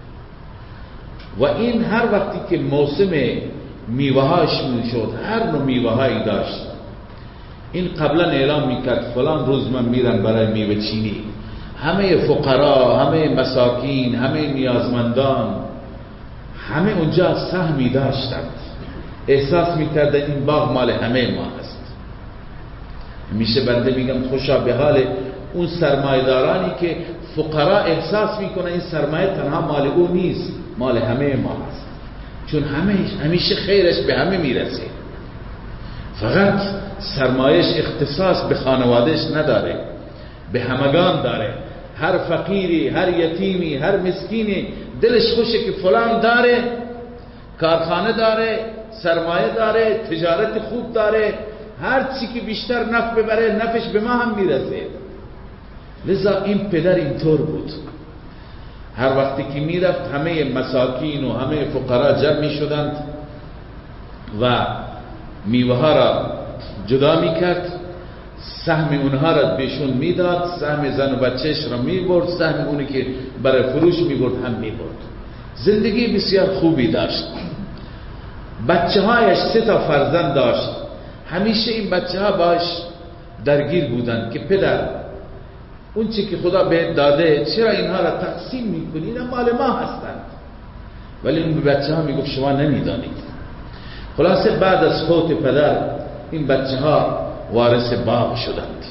و این هر وقتی که موسم میوهاش میشد، هر نوع میوهایی داشت. این قبلا اعلام میکرد فلان روز من میرم برای میوه چینی. همه فقرا، همه مساکین، همه نیازمندان، همه اونجا سهمی داشتند. احساس میکردن این باغ مال همه ما هست. همیشه بنده میگم خوشا به حال اون سرمایه‌دارانی که فقرا احساس میکنه این سرمایه تنها مال او نیست، مال همه ما هست، چون همه همیشه خیرش به همه میرسه. فقط سرمایش اختصاص به خانوادهش نداره، به همگان داره. هر فقیری، هر یتیمی، هر مسکینی دلش خوشه که فلان داره، کارخانه داره، سرمایه داره، تجارت خوب داره، هر چی که بیشتر نفع ببره نفعش به ما هم میرسه. لذا این پدر اینطور بود، هر وقتی که میرفت همه مساکین و همه فقرا جمع میشدند و میوه ها را جدا میکرد، سهم اونها را بهشون میداد، سهم زن و بچهش را میبرد، سهم اونی که برای فروش میبرد هم میبرد. زندگی بسیار خوبی داشت. بچه هایش سه تا فرزند داشت. همیشه این بچه ها باش درگیر بودند که پدر اون چی که خدا بهت داده چرا اینها را تقسیم میکنی؟ اینا مال ما هستند. ولی اون به بچه ها میگفت شما نمیدانید. خلاصه بعد از فوت پدر این بچه ها وارث باغ شدند.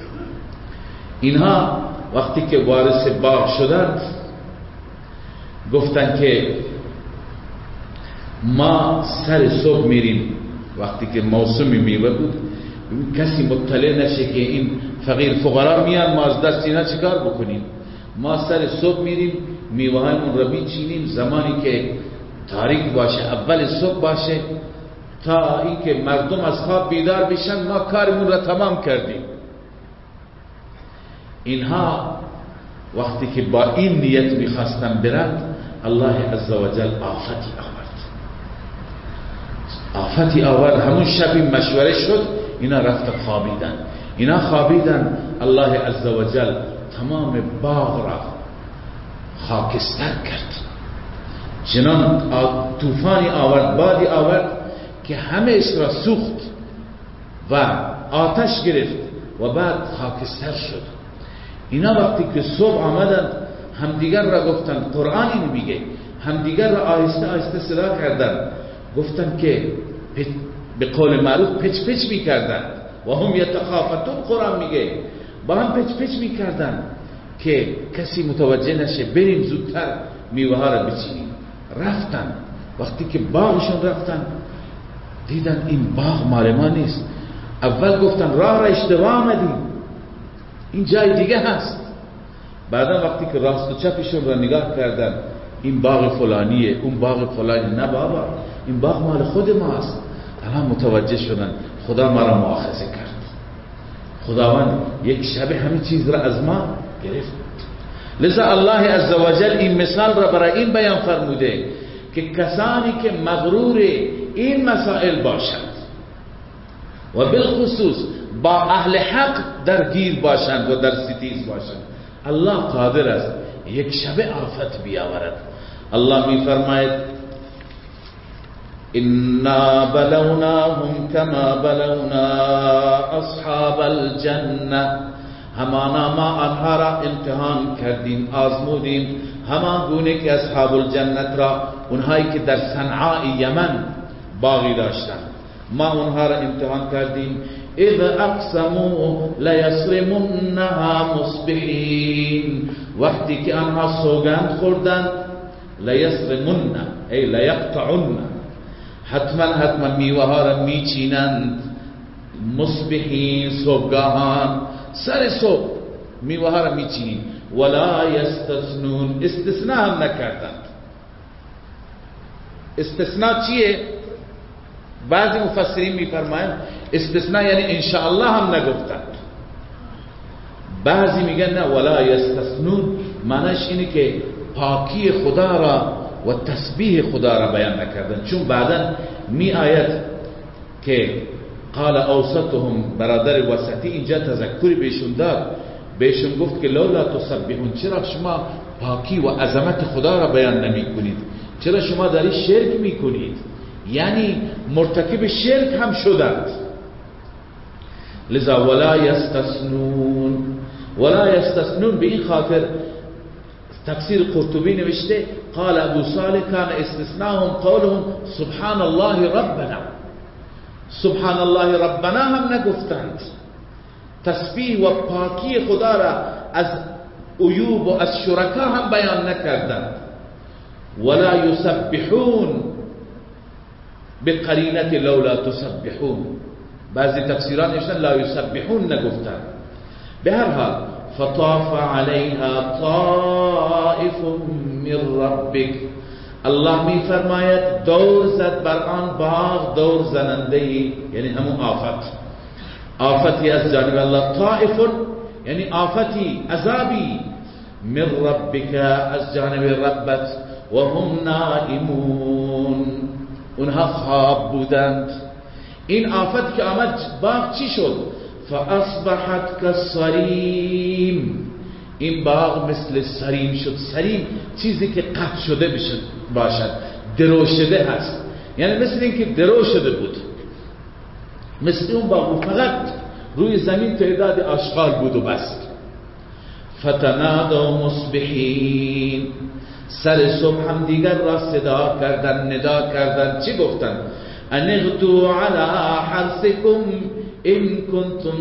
اینها وقتی که وارث باغ شدند گفتند که ما سر صبح میریم، وقتی که موسم میوه بود کسی مطلع نشه که این فقیر فقرا میان ما از دست اینا چیکار بکنیم. ما سر صبح میریم میوه هایمون رو میچینیم، زمانی که تاریک باشه اول صبح باشه تا اینکه مردم از خواب بیدار بشن ما کارمون را تمام کردیم. اینها وقتی که با این نیت میخواستن برند الله عزوجل آفتی آورد. آفتی آورد همون شبی مشوره شد، اینا رفت خوابیدن. اینا خوابیدن، الله عزوجل تمام باغ را خاکستر کرد. چنان طوفانی آورد، بادی آورد که همه اش را سوخت و آتش گرفت و بعد خاکستر شد. اینا وقتی که صبح آمدند همدیگر را گفتن، قرآن اینو میگه، همدیگر را آهسته آهسته صدا کردند، گفتن که به قول معروف پچ پچ میکردن و هم یتخافتون. قرآن میگه با هم پچ پچ میکردن که کسی متوجه نشه، بریم زودتر میوه ها را بچینیم. رفتن، وقتی که باغشون رفتن دیدن این باغ مال ما نیست. اول گفتن راه را اشتباه آمدیم، این جای دیگه هست. بعدا وقتی که راست و چپشون را نگاه کردن این باغ فلانیه، اون باغ فلانی، نه بابا این باغ مال خود ماست. الان متوجه شدن خدا ما را مؤاخذه کرد، خداوند یک شب همین چیز را از ما گرفت. لذا الله عزوجل این مثال را برای این بیان فرموده که کسانی که مغرور این مسائل باشند و بالخصوص با اهل حق درگیر باشند و در ستیز باشند، الله قادر است یک شب آفت بیاورد. الله می فرماید انا بلوناهم کما بلونا اصحاب الجنه، همانا ما آنها را امتحان کردیم، آزمودیم، همان گونه که اصحاب الجنت را، اونهایی که در صنعاء یمن باغی داشتند، ما اونها را امتحان کردیم. اذ اقسموا لیصرمنها مصبحین، وقتی که آنها سوگند خوردند، لیصرمن ای لیقطعن، حتما حتما میوه ها را میچینند، مصبحین صبحگاهان، سر صبح میوه ها را میچینیم. ولا یستثنون، استثناء هم نکردند. استثناء چیه؟ بعضی مفسرین میفرمایند استثناء یعنی انشاءالله هم نگفتند. بعضی میگن نه، ولا یستثنون معنیش اینه که پاکی خدا را و تسبیح خدا را بیان نکردند. چون بعدا می آید که قال اوسطهم، برادر وسطی اینجا تذکری بهشون داد، بهشون گفت که لولا تسبحون، چرا شما پاکی و عظمت خدا را بیان نمی کنید؟ چرا شما داری شرک می کنید؟ یعنی مرتکب شرک هم شدند. لذا ولا یستثنون، ولا یستثنون به این خاطر تفسیر قرطبی نوشته قال ابو صالح کان استثناهم قولهم سبحان الله ربنا، سبحان الله ربنا هم نگفتند. تسبیح و پاکی خدا را از عیوب و از شرکا هم بیان نکردن. ولا یسبحون به قرینت لولا تسبحون، بعضی تفسیران نوشتن لا یسبحون نگفتن. به هر حال فطاف علیها طائف من ربک، الله می فرماید دور زد بر آن باغ دور زننده ای، یعنی همون آفت، آفتی از جانب الله. طائف یعنی آفتی عذابی، من ربک از جانب ربت، و هم نائمون اونها خواب بودند. این آفت که آمد باغ چی شد؟ فاصبحت کالصریم، این باغ مثل سریم شد. سریم چیزی که قطع شده باشد، درو شده هست، یعنی مثل این که درو شده بود، مثل اون باغ فقط روی زمین تعداد آشغال بود و بس. فتنادوا مصبحین، سر صبح هم دیگر را صدا کردن، ندا کردن. چی گفتن؟ ان اغدوا علی حرثکم ان کنتم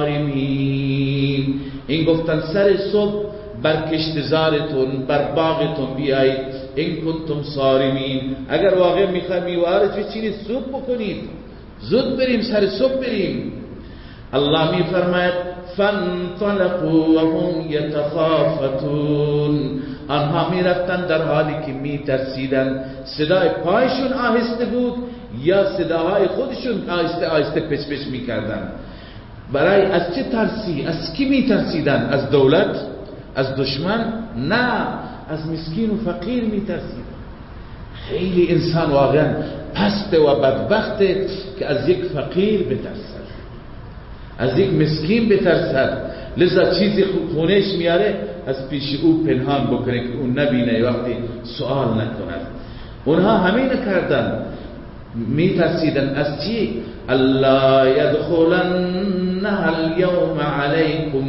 صارمین، این گفتن سر صبح بر کشتزارتون بر باغتون بیایید، ان کنتم صارمین، اگر واقع میخواید میوارد بچینید زود بکنید، زود بریم سر صبح بریم. الله میفرماید فانطلقوا وهم یتخافتون، آنها میرفتن در حالی که میترسیدن. صدای پایشون آهسته بود یا صداهای خودشون آهسته آهسته پچ پچ میکردن. برای از چه ترسی؟ از کی میترسیدن؟ از دولت؟ از دشمن؟ نه، از مسکین و فقیر میترسیدن. خیلی انسان واقعا پسته و بدبخته که از یک فقیر بترسد، از یک مسکین بترسد، لذا چیزی خونهش میاره از پیش او پنهان بکنه که اون نبینه، وقتی سوال نکند. اونها همین کردن، میترسیدن از چی؟ الله یدخلنها اليوم علیکم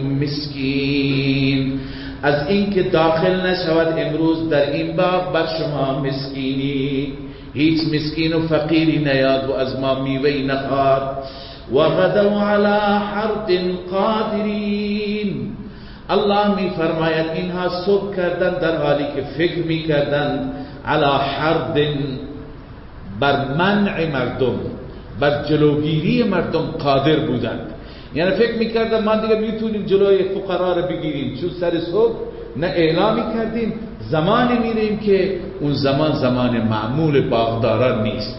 مسکین، از اینکه داخل نشود امروز در این باغ بر شما مسکینی، هیچ مسکین و فقیری نیاد و از ما میوهی نخواد. و غدوا علی حرد قادرین، الله می فرماید اینها صبح کردن در حالی که فکر می کردن علی حرد، بر منع مردم، بر جلوگیری مردم قادر بودند. یعنی فکر می کردن ما دیگه میتونیم جلوی فقرا رو بگیریم، چون سر صبح نه اعلامی کردیم، زمانی میریم که اون زمان زمان معمول باغداران نیست.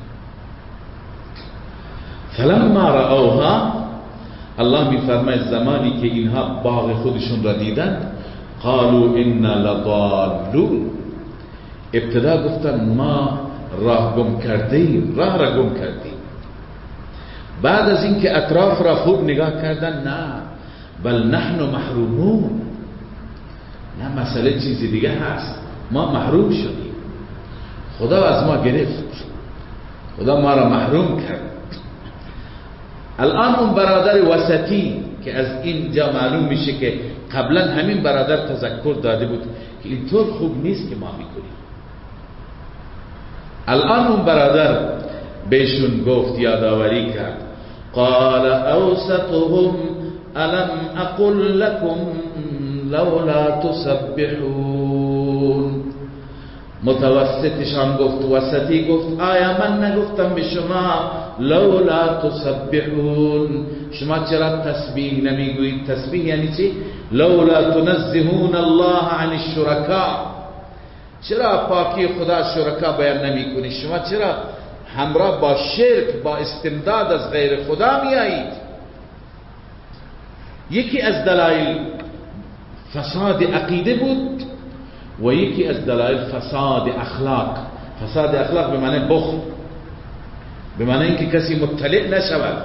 فلما رأوها، الله میفرماید زمانی که اینها باغ خودشون را دیدن، قالوا انا لضالون، ابتدا گفتن ما راه گم کردیم، راه را گم کردیم. بعد از اینکه اطراف را خوب نگاه کردن، نه بل نحن محرومون، نه مسئله چیزی دیگه هست، ما محروم شدیم، خدا از ما گرفت، خدا ما را محروم کرد. الان اون برادر وسطی که از اینجا معلوم میشه که قبلا همین برادر تذکر داده بود که اینطور خوب نیست که ما میکنیم، الان اون برادر بهشون گفت، یادآوری کرد، قال اوسطهم الم اقل لكم لولا تسبحون، متوسطشان گفت، وسطی گفت آیا من نگفتم به شما لولا تسبحون، شما چرا تسبیح نمیگویید؟ تسبیح یعنی چی؟ لولا تنزهون الله عن الشرکاء، چرا پاکی خدا شرکا بیان نمی کنید؟ شما چرا همراه با شرک، با استمداد از غیر خدا می آیید؟ یکی از دلایل فساد عقیده بود و یکی از دلایل فساد اخلاق. فساد اخلاق به معنی بخل، به معنی اینکه کسی مطلع نشود.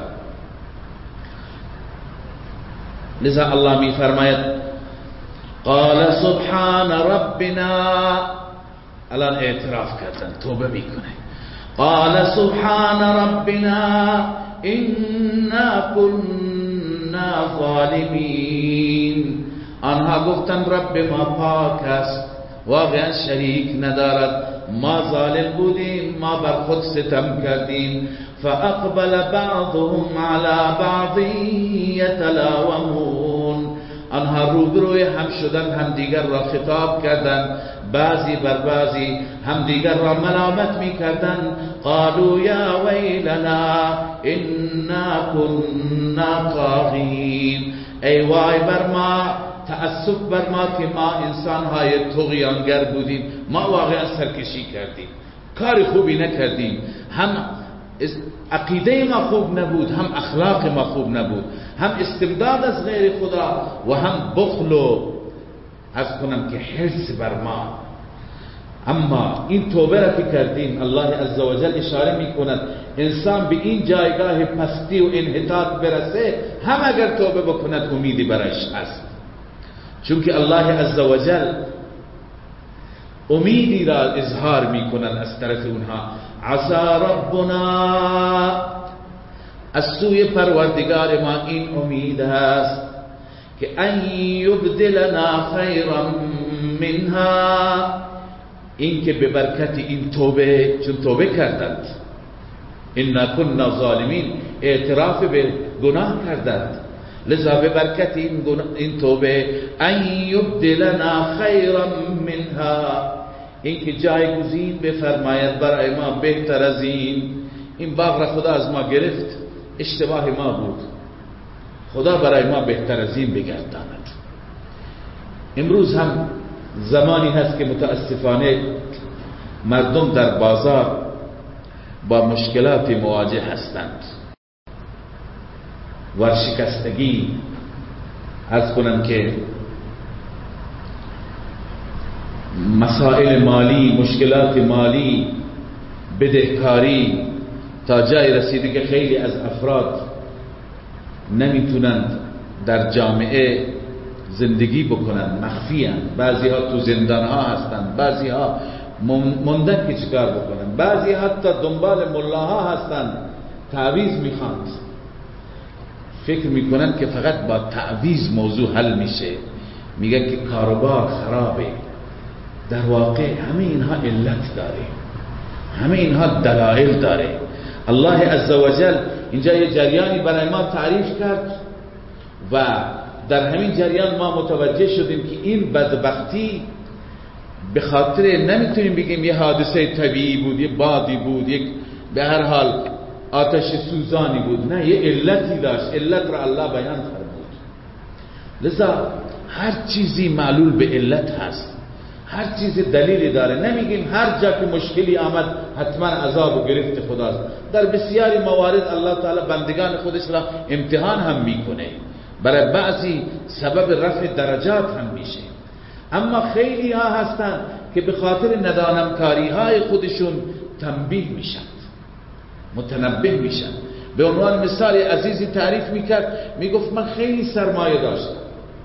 لذا الله می فرماید قال سبحان ربنا، الان اعتراف کردن، توبه میکنه، قال سبحان ربنا انا كنا ظالمین، آنها گفتن رب ما پاک است، واقعا شریک ندارد، ما ظالم بودیم، ما بر خود ستم کردیم. فاقبل بعضهم على بعض یتلاومون، آنها روبروی هم شدن، همدیگر را خطاب کردند، بعضی بر بعضی همدیگر را ملامت میکردند. قالوا یا ویلنا انا كنا طاغین، ای وای بر ما، تأسف بر ما که ما انسانهای طغیانگر بودیم، ما واقعا سرکشی کردیم، کار خوبی نکردیم، هم عقیده ما خوب نبود، هم اخلاق ما خوب نبود، هم استمداد از غیر خدا و هم بخل و از کنم که حرص بر ما. اما این توبه را که کردیم، الله عزوجل اشاره می کند انسان به این جایگاه پستی و انحطاط برسه، هم اگر توبه بکند امیدی برش هست، چون که الله عزوجل امیدی را اظهار می کند از طرف اونها. عسى ربنا، از سوی پروردگار ما این امید هست که ان یبدلنا خیرا منها، این که به برکت این توبه، چون توبه کردند، انا كنا ظالمین، اعتراف به گناه کردند، لذا به برکت این, این توبه ان یبدلنا خیرا منها، این که جایگزین بفرماید برای ما بهتر از این. این باغ را خدا از ما گرفت، اشتباه ما بود، خدا برای ما بهتر از این بگرداند. امروز هم زمانی هست که متاسفانه مردم در بازار با مشکلات مواجه هستند، ورشکستگی، از کنم که مسائل مالی، مشکلات مالی، بدهکاری، تا جای رسیده که خیلی از افراد نمیتونند در جامعه زندگی بکنند، مخفی‌اند. بعضی ها تو زندان ها هستند، بعضی ها موندن که چیکار بکنند، بعضی حتی دنبال ملاها هستند، تعویض میخواند، فکر میکنند که فقط با تعویض موضوع حل میشه، میگن که کاروبار خرابه. در واقع همه اینها علت داره، همه اینها دلایل داره. الله عزوجل اینجا یه جریانی برای ما تعریف کرد و در همین جریان ما متوجه شدیم که این بدبختی به خاطر، نمیتونیم بگیم یه حادثه طبیعی بود، یه بادی بود، یک به هر حال آتش سوزانی بود، نه، یه علتی داشت، علت را الله بیان فرمود. لذا هر چیزی معلول به علت هست، هر چیز دلیلی داره. نمیگیم هر جا که مشکلی آمد حتما عذاب و گرفت خداست. در بسیاری موارد الله تعالی بندگان خودش را امتحان هم میکنه، برای بعضی سبب رفع درجات هم میشه. اما خیلی ها هستن که به خاطر ندانمکاری های خودشون تنبیه میشن، متنبه میشن. به عنوان مثال عزیزی تعریف میکرد، میگفت من خیلی سرمایه داشتم،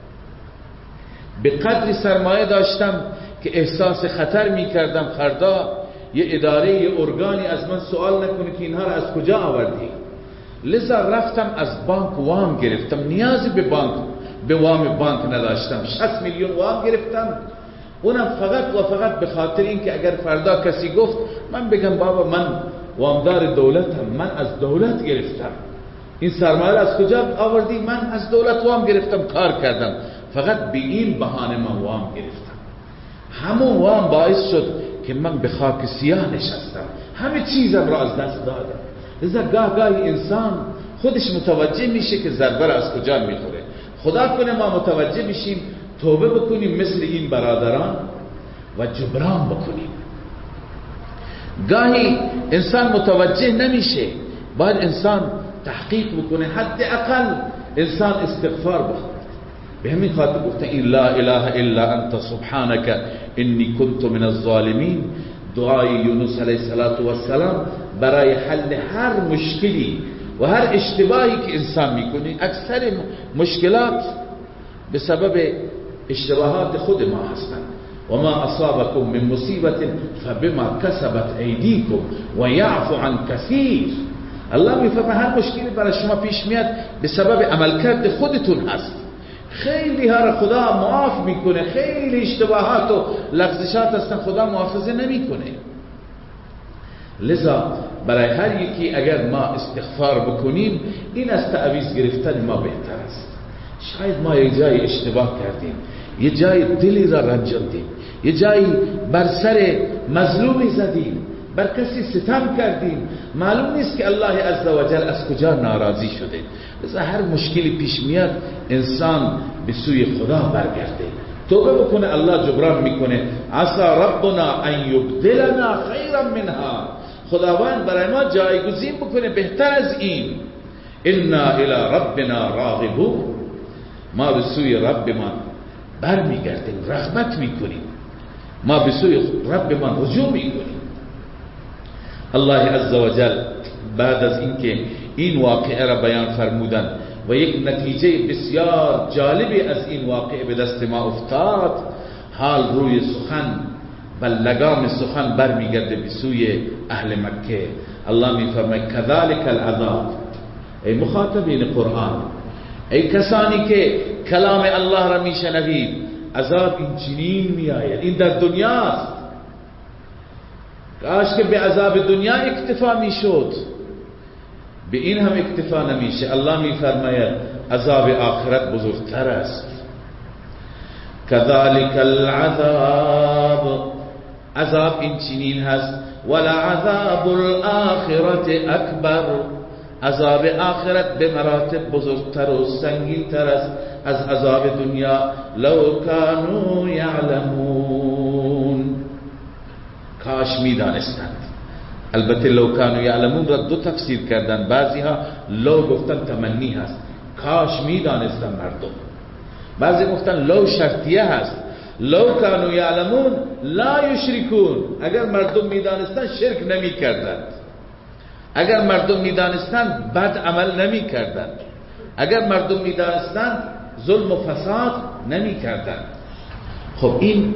به قدری سرمایه داشتم که احساس خطر میکردم فردا یه اداره، یه ارگانی از من سوال نکنه که اینها را از کجا آوردی. لذا رفتم از بانک وام گرفتم، نیازی به بانک به وام بانک نداشتم، شصت میلیون وام گرفتم، اونم فقط و فقط به خاطر اینکه اگر فردا کسی گفت من بگم بابا من وامدار دولتم، من از دولت گرفتم، این سرمایه از کجا آوردی؟ من از دولت وام گرفتم، کار کردم، فقط به این بهانه من وام گرفتم. همون وام باعث شد که من به خاک سیاه نشستم، همه چیزم را از دست دادم. لذا گاه گاهی انسان خودش متوجه میشه که ضربه را از کجا میخوره. خدا کنه ما متوجه میشیم، توبه بکنیم مثل این برادران و جبران بکنیم. گاهی انسان متوجه نمیشه، باید انسان تحقیق بکنه، حد اقل انسان استغفار بخواد. به همین خاطر گفته این لا اله الا انت سبحانك انی کنت من الظالمین، دعای یونس علیه السلام برای حل هر مشکلی و هر اشتباهی که انسان میکنه. اکثر مشکلات به سبب اشتباهات خود ما هستند. و ما اصابکم من مصیبت فبما کسبت ایدیکم و یعفو عن کثیر. الله میفرماید هر مشکلی برای شما پیش میاد به سبب عملکرد خودتون هست. خیلی ها را خدا معاف میکنه، خیلی اشتباهات و لغزشات هستن خدا محافظه نمیکنه. لذا برای هر یکی اگر ما استغفار بکنیم، این از تعویض گرفتن ما بهتر است. شاید ما یه جای اشتباه کردیم، یه جای دلی را رنجاندیم، یه جایی بر سر مظلومی زدیم، بر کسی ستم کردیم، معلوم نیست که الله عزوجل از کجا ناراضی شده. لذا هر مشکلی پیش میاد انسان به سوی خدا برگرده، توبه بکنه، الله جبران میکنه. عسى ربنا ان یبدلنا خیرا منها، خداوند برای ما جایگزین بکنه بهتر از این. انا الى ربنا راغبون، ما به سوی ربمان برمیگردیم، رغبت میکنیم، ما به سوی ربمان رجوع میکنیم. الله عزوجل بعد از اینکه این واقعه را بیان فرمودن و یک نتیجه بسیار جالبی از این واقعه به دست ما افتاد، حال روی سخن و لگام سخن برمیگرده به سوی اهل مکه. الله میفرماید کذالک العذاب، ای مخاطبین قرآن، ای کسانی که کلام الله را میشنوید، عذاب این چنین میآید، این در دنیاست. کاش که به عذاب دنیا اکتفا میشد، به این هم اکتفا نمیشه. الله میفرماید عذاب آخرت بزرگتر است. کذالک العذاب، عذاب این چنین هست. ولعذاب الاخرة اکبر، عذاب آخرت به مراتب بزرگتر و سنگین تر است از عذاب دنیا. لو کانوا یعلمون، کاش میدانستند. البته لو کانوا یعلمون را دو تفسیر کردن، بعضی ها لو گفتن تمنی هست، کاش میدانستند مردم. بعضی گفتن لو شرطیه هست، لو کانوا یعلمون لا یشرکون، اگر مردم میدانستند شرک نمی کردند، اگر مردم میدانستند بد عمل نمی کردند، اگر مردم میدانستند ظلم و فساد نمی کردند. خب این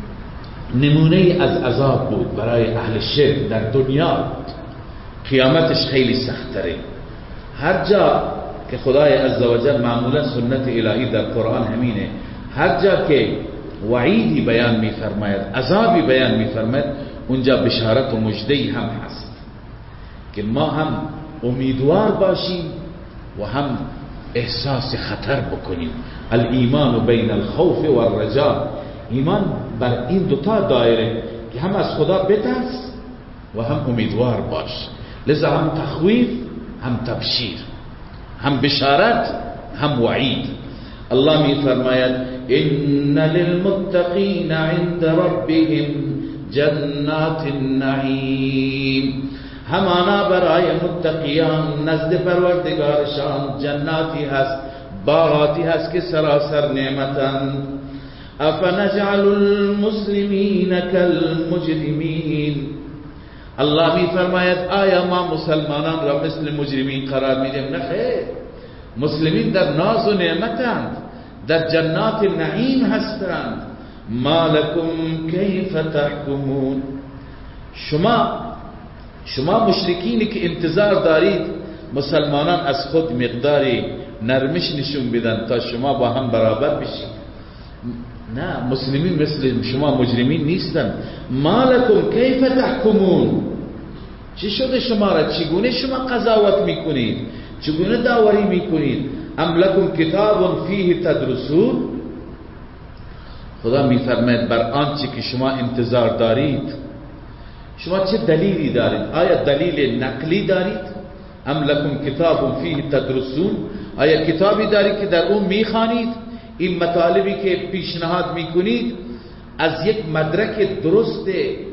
نمونه از عذاب بود برای اهل شرک در دنیا. قیامتش خیلی سخت تره. هر جا که خدای عزوجل، معمولا سنت الهی در قرآن همینه، هر جا که وعیدی بیان میفرماید، عذابی بیان میفرماید، اونجا بشارت و مژده‌ای هم هست که ما هم امیدوار باشیم و هم احساس خطر بکنیم. الایمان بین الخوف و الرجاء، ایمان بر این دوتا دایره که هم از خدا بترس و هم امیدوار باش. لذا هم تخویف هم تبشیر، هم بشارت هم وعید. الله می فرماید ان للمتقین عند ربهم جنات النعیم، همانا برای متقیان نزد پروردگارشان جناتی هست، باغاتی هست که سراسر نعمتند. افنجعل المسلمین کالمجرمین، الله می فرماید آیا ما مسلمانان را مثل مجرمین قرار میدیم؟ نه خیر، مسلمین در ناز و نعمتند، در جنات نعیم هستند. ما لکم کیف تحکمون، شما شما مشرکینی که انتظار دارید مسلمانان از خود مقداری نرمش نشون بدن تا شما با هم برابر بشید، نه، مسلمین مثل شما مجرمین نیستن. ما لکم کیف تحکمون، چی شده شما را؟ چگونه شما قضاوت میکنید؟ چگونه داوری میکنید؟ ام لکم کتاب فیه تدرسون، خدا میفرماید بر آنچه که شما انتظار دارید شما چه دلیلی دارید؟ آیا دلیل نقلی دارید؟ ام لکم کتاب فیه تدرسون، آیا کتابی دارید که در اون میخوانید؟ این مطالبی که پیشنهاد میکنید از یک مدرک درست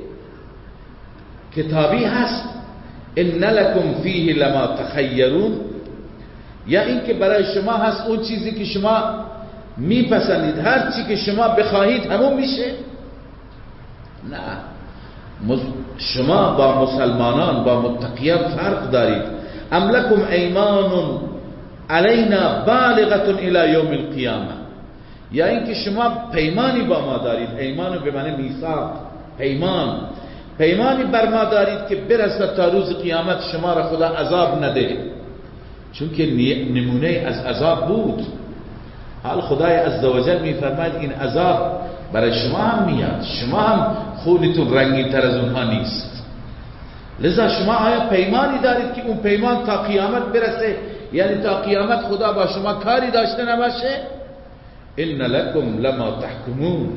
کتابی هست؟ ان لکم فیه لما تخیرون، یا این که برای شما هست اون چیزی که شما میپسندید، هر چی که شما بخواهید همون میشه؟ نه، شما با مسلمانان با متقیان فرق دارید. ام لکم ایمان علینا بالغة الی یوم القیامه، یا اینکه شما پیمانی با ما دارید، ایمان به معنی میثاق، پیمان پیمانی بر ما دارید که برسد تا روز قیامت شما را خدا عذاب نده، چون که نمونه از عذاب بود. حال خدای عزوجل میفرماید این عذاب برای شما هم میاد، شما هم خونتون رنگین تر از اونها نیست. لذا شما آیا پیمانی دارید که اون پیمان تا قیامت برسه یعنی تا قیامت خدا با شما کاری داشته نباشه. ان لکم لما تحکمون،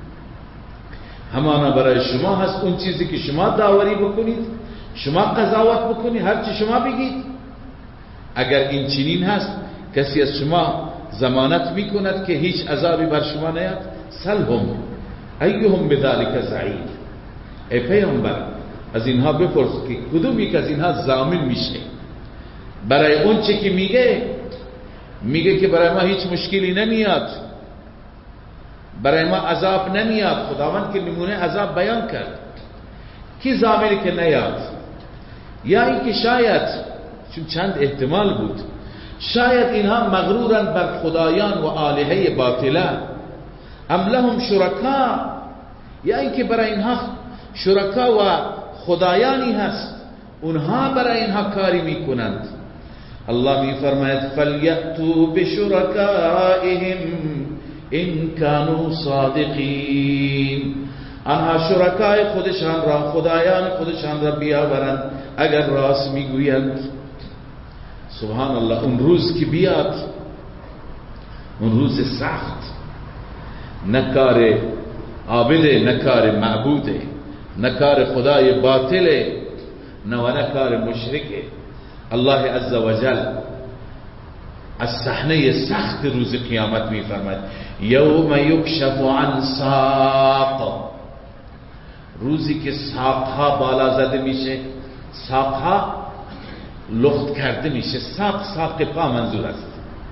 همانا برای شما هست اون چیزی که شما داوری بکنید، شما قضاوت بکنید، هر چی شما بگید. اگر این چنین هست کسی از شما ضمانت میکند که هیچ عذابی بر شما نیاد؟ سلهم ایهم بذلک زعیم، ای پیامبر از اینها بپرس که کدوم یک از اینها ضامن میشه برای اون چه که میگه. میگه که برای ما هیچ مشکلی نمیاد، برای ما عذاب نمیاد. خداوند که نمونه عذاب بیان کرد، کی ضامنی که نیاد؟ یا اینکه شاید، چون چند احتمال بود، شاید اینها مغرورند بر خدایان و آلهه باطله. ام لهم شرکا، یا اینکه برای اینها شرکا و خدایانی هست، اونها برای اینها کاری میکنند. الله می فرماید فلیأتوا بشرکائهم ان كانوا صادقین، آنها شرکای خودشان را، خدایان خودشان را بیاورند اگر راست میگویند. سبحان الله، اون روز که بیاد، اون روز سخت، نکار عابده، نکار معبوده، نکار خدای باطله، نه نکار مشرکه. الله عز وجل از صحنه سخت روز قیامت می فرماید یوم یکشف عن ساق، روزی که ساقها بالا زده میشه، ساقها لخت کرده میشه. ساق ساق پا منظور است.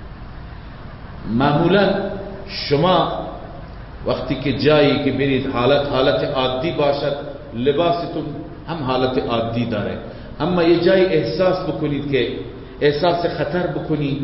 معمولا شما وقتی که جایی که برید حالت حالت عادی باشد، لباستون هم حالت عادی داره، اما یه جایی احساس بکنید که احساس خطر بکنید،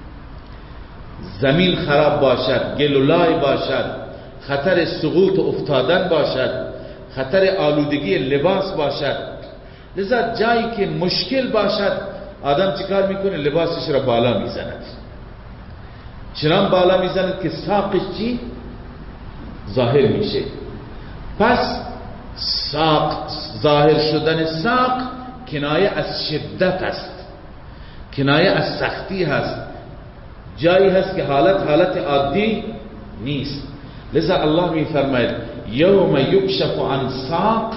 زمین خراب باشد، گل و لای باشد، خطر سقوط و افتادن باشد، خطر آلودگی لباس باشد، لذا جایی که مشکل باشد آدم چیکار میکنه؟ لباسش را بالا میزند. چنان بالا میزند که ساقش چی؟ ظاهر میشه. پس ساق، ظاهر شدن ساق کنایه از شدت است، کنایه از سختی هست، جایی هست که حالت حالت عادی نیست. لذا الله می فرماید یوم یکشف عن ساق،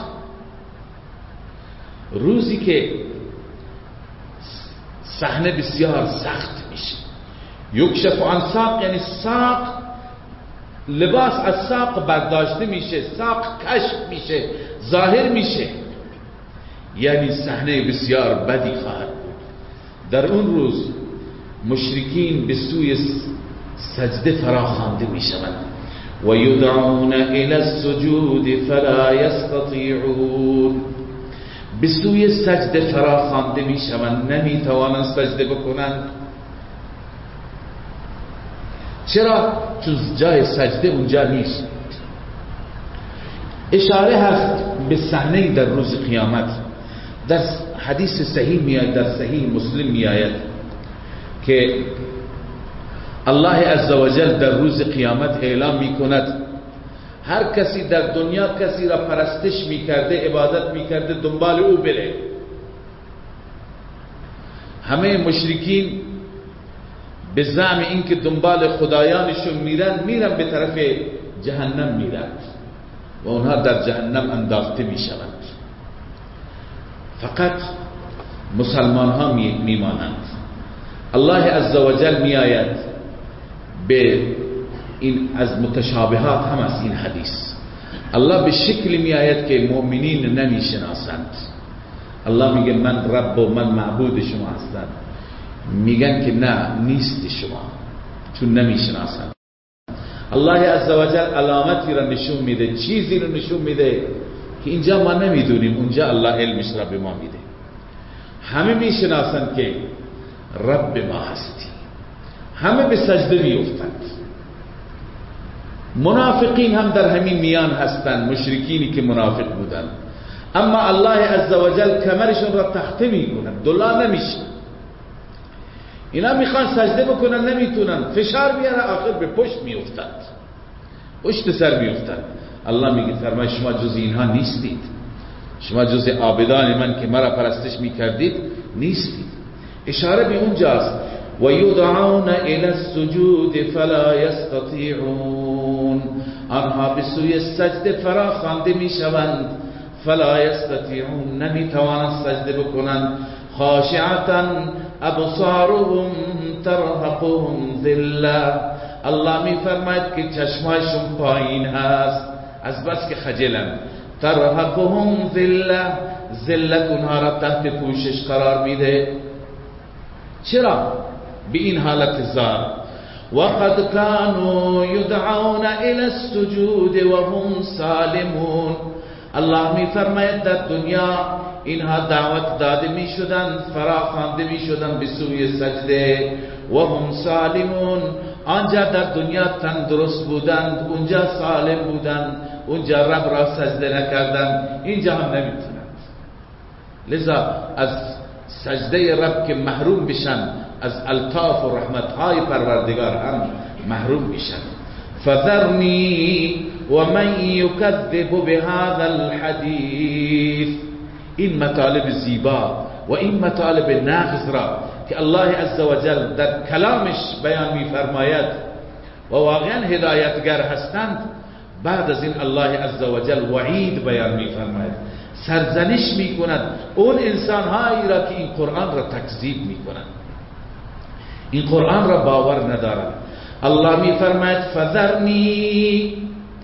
روزی که صحنه بسیار سخت میشه. یکشف عن ساق یعنی ساق، لباس از ساق برداشته میشه، ساق کشف میشه، ظاهر میشه، یعنی صحنه بسیار بدی خواهد بود. در اون روز مشرکین به سوی سجده فراخوانده میشوند و یدعون الی السجود فلا یستطیعون، به سوی سجده فراخوانده میشوند، نمیتوانند سجده بکنند. چرا؟ چون جای سجده اونجا نیست. اشاره هست به صحنه در روز قیامت. در حدیث صحیح میآید، در صحیح مسلم میآید که الله عزوجل در روز قیامت اعلام میکند هر کسی در دنیا کسی را پرستش میکرده، عبادت میکرده، دنبال او بره. همه مشرکین به زعم اینکه دنبال خدایانشون میرن، میرن به طرف جهنم میرن و اونها در جهنم انداخته میشوند. فقط مسلمان ها میمانند. الله عزوجل میآید به این، از متشابهات هم از این حدیث، الله به شکلی میآید که مؤمنین نمیشناسند. الله میگه من رب و من معبود شما هستم، میگن که نه، نیست شما، چون نمیشناسند. الله عزوجل علامتی را نشون میده، چیزی را نشون میده که اینجا ما نمیدونیم، اونجا الله علمش را به ما میده. همه میشناسند که رب ما هستی، همه به سجده میافتند. منافقین هم در همین میان هستند، مشرکینی که منافق بودند، اما الله عزوجل کمرشون را تخته میکنند، دلا نمیشه. اینا میخوان سجده بکنن، نمیتونن، فشار بیاره، آخر به پشت میافتند، پشت سر میافتند. الله میگه فرمای شما جز اینها نیستید، شما جز عابدان من که مرا پرستش میکردید نیستید. اشاره به اونجاست و یدعون الی السجود فلا یستطیعون، آنها به سوی سجده فرا خوانده میشوند، فلا یستطیعون، نمیتوانند سجده بکنند، خاشعتا ابصارهم ترهقهم ذله، الله میفرماید که چشمایشون پایین هست از بس که خجلن، ترهقهم ذله، ذلت اونها را تحت پوشش قرار میده. چرا؟ به این حالت زار. وقد كانوا يدعون الى السجود وهم سالمون، الله می فرماید در دنیا اینها دعوت داده می شدند، فراخوانده می شدند به سوی سجده، و هم سالمون، آنجا در دنیا تندرست بودند، اونجا سالم بودند، اونجا رب را سجده نکردند، اینجا هم نمیتونند. لذا از سجده رب که محروم بشن، از الطاف و رحمتهای پروردگار هم محروم بشن. فذرنی و من یکذب بهذا الحدیث، این مطالب زیبا و این مطالب ناقص را که الله عزوجل در کلامش بیان می فرماید و واقعا هدایتگر هستند، بعد از این الله عزوجل وعید بیان می فرماید، سرزنش می کند اون انسان هایی را که این قرآن را تکذیب می کنند، این قرآن را باور ندارند. الله می فرماید فذرنی،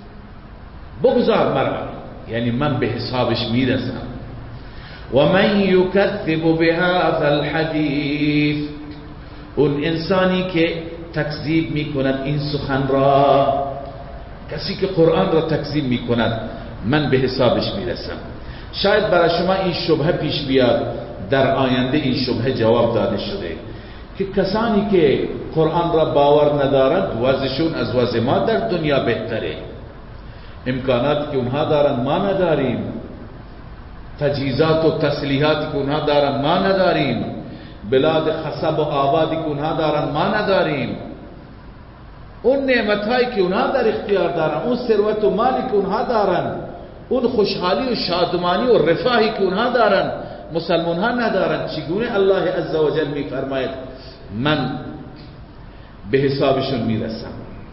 بگذار مرا، یعنی من به حسابش می رسم. و من یکذب بهذا الحدیث، اون انسانی که تکذیب می کند این سخن را، کسی که قرآن را تکذیب می کند من به حسابش می رسم. شاید برای شما این شبهه پیش بیاد، در آینده این شبهه جواب داده شده که کسانی که قرآن را باور ندارند وضعشون از وضع ما در دنیا بهتره، امکاناتی که اونها دارند ما نداریم، تجهیزات و تسلیحاتی که اونها دارند ما نداریم، بلاد خصب و آبادی که اونها دارند ما نداریم، اون نعمتهایی که اونها در اختیار دارند، اون ثروت و مالی که اونها دارند، اون خوشحالی و شادمانی و رفاهی که اونها دارند مسلمان ها ندارند. چگونه الله عزوجل می فرماید من به حسابشون میرسم؟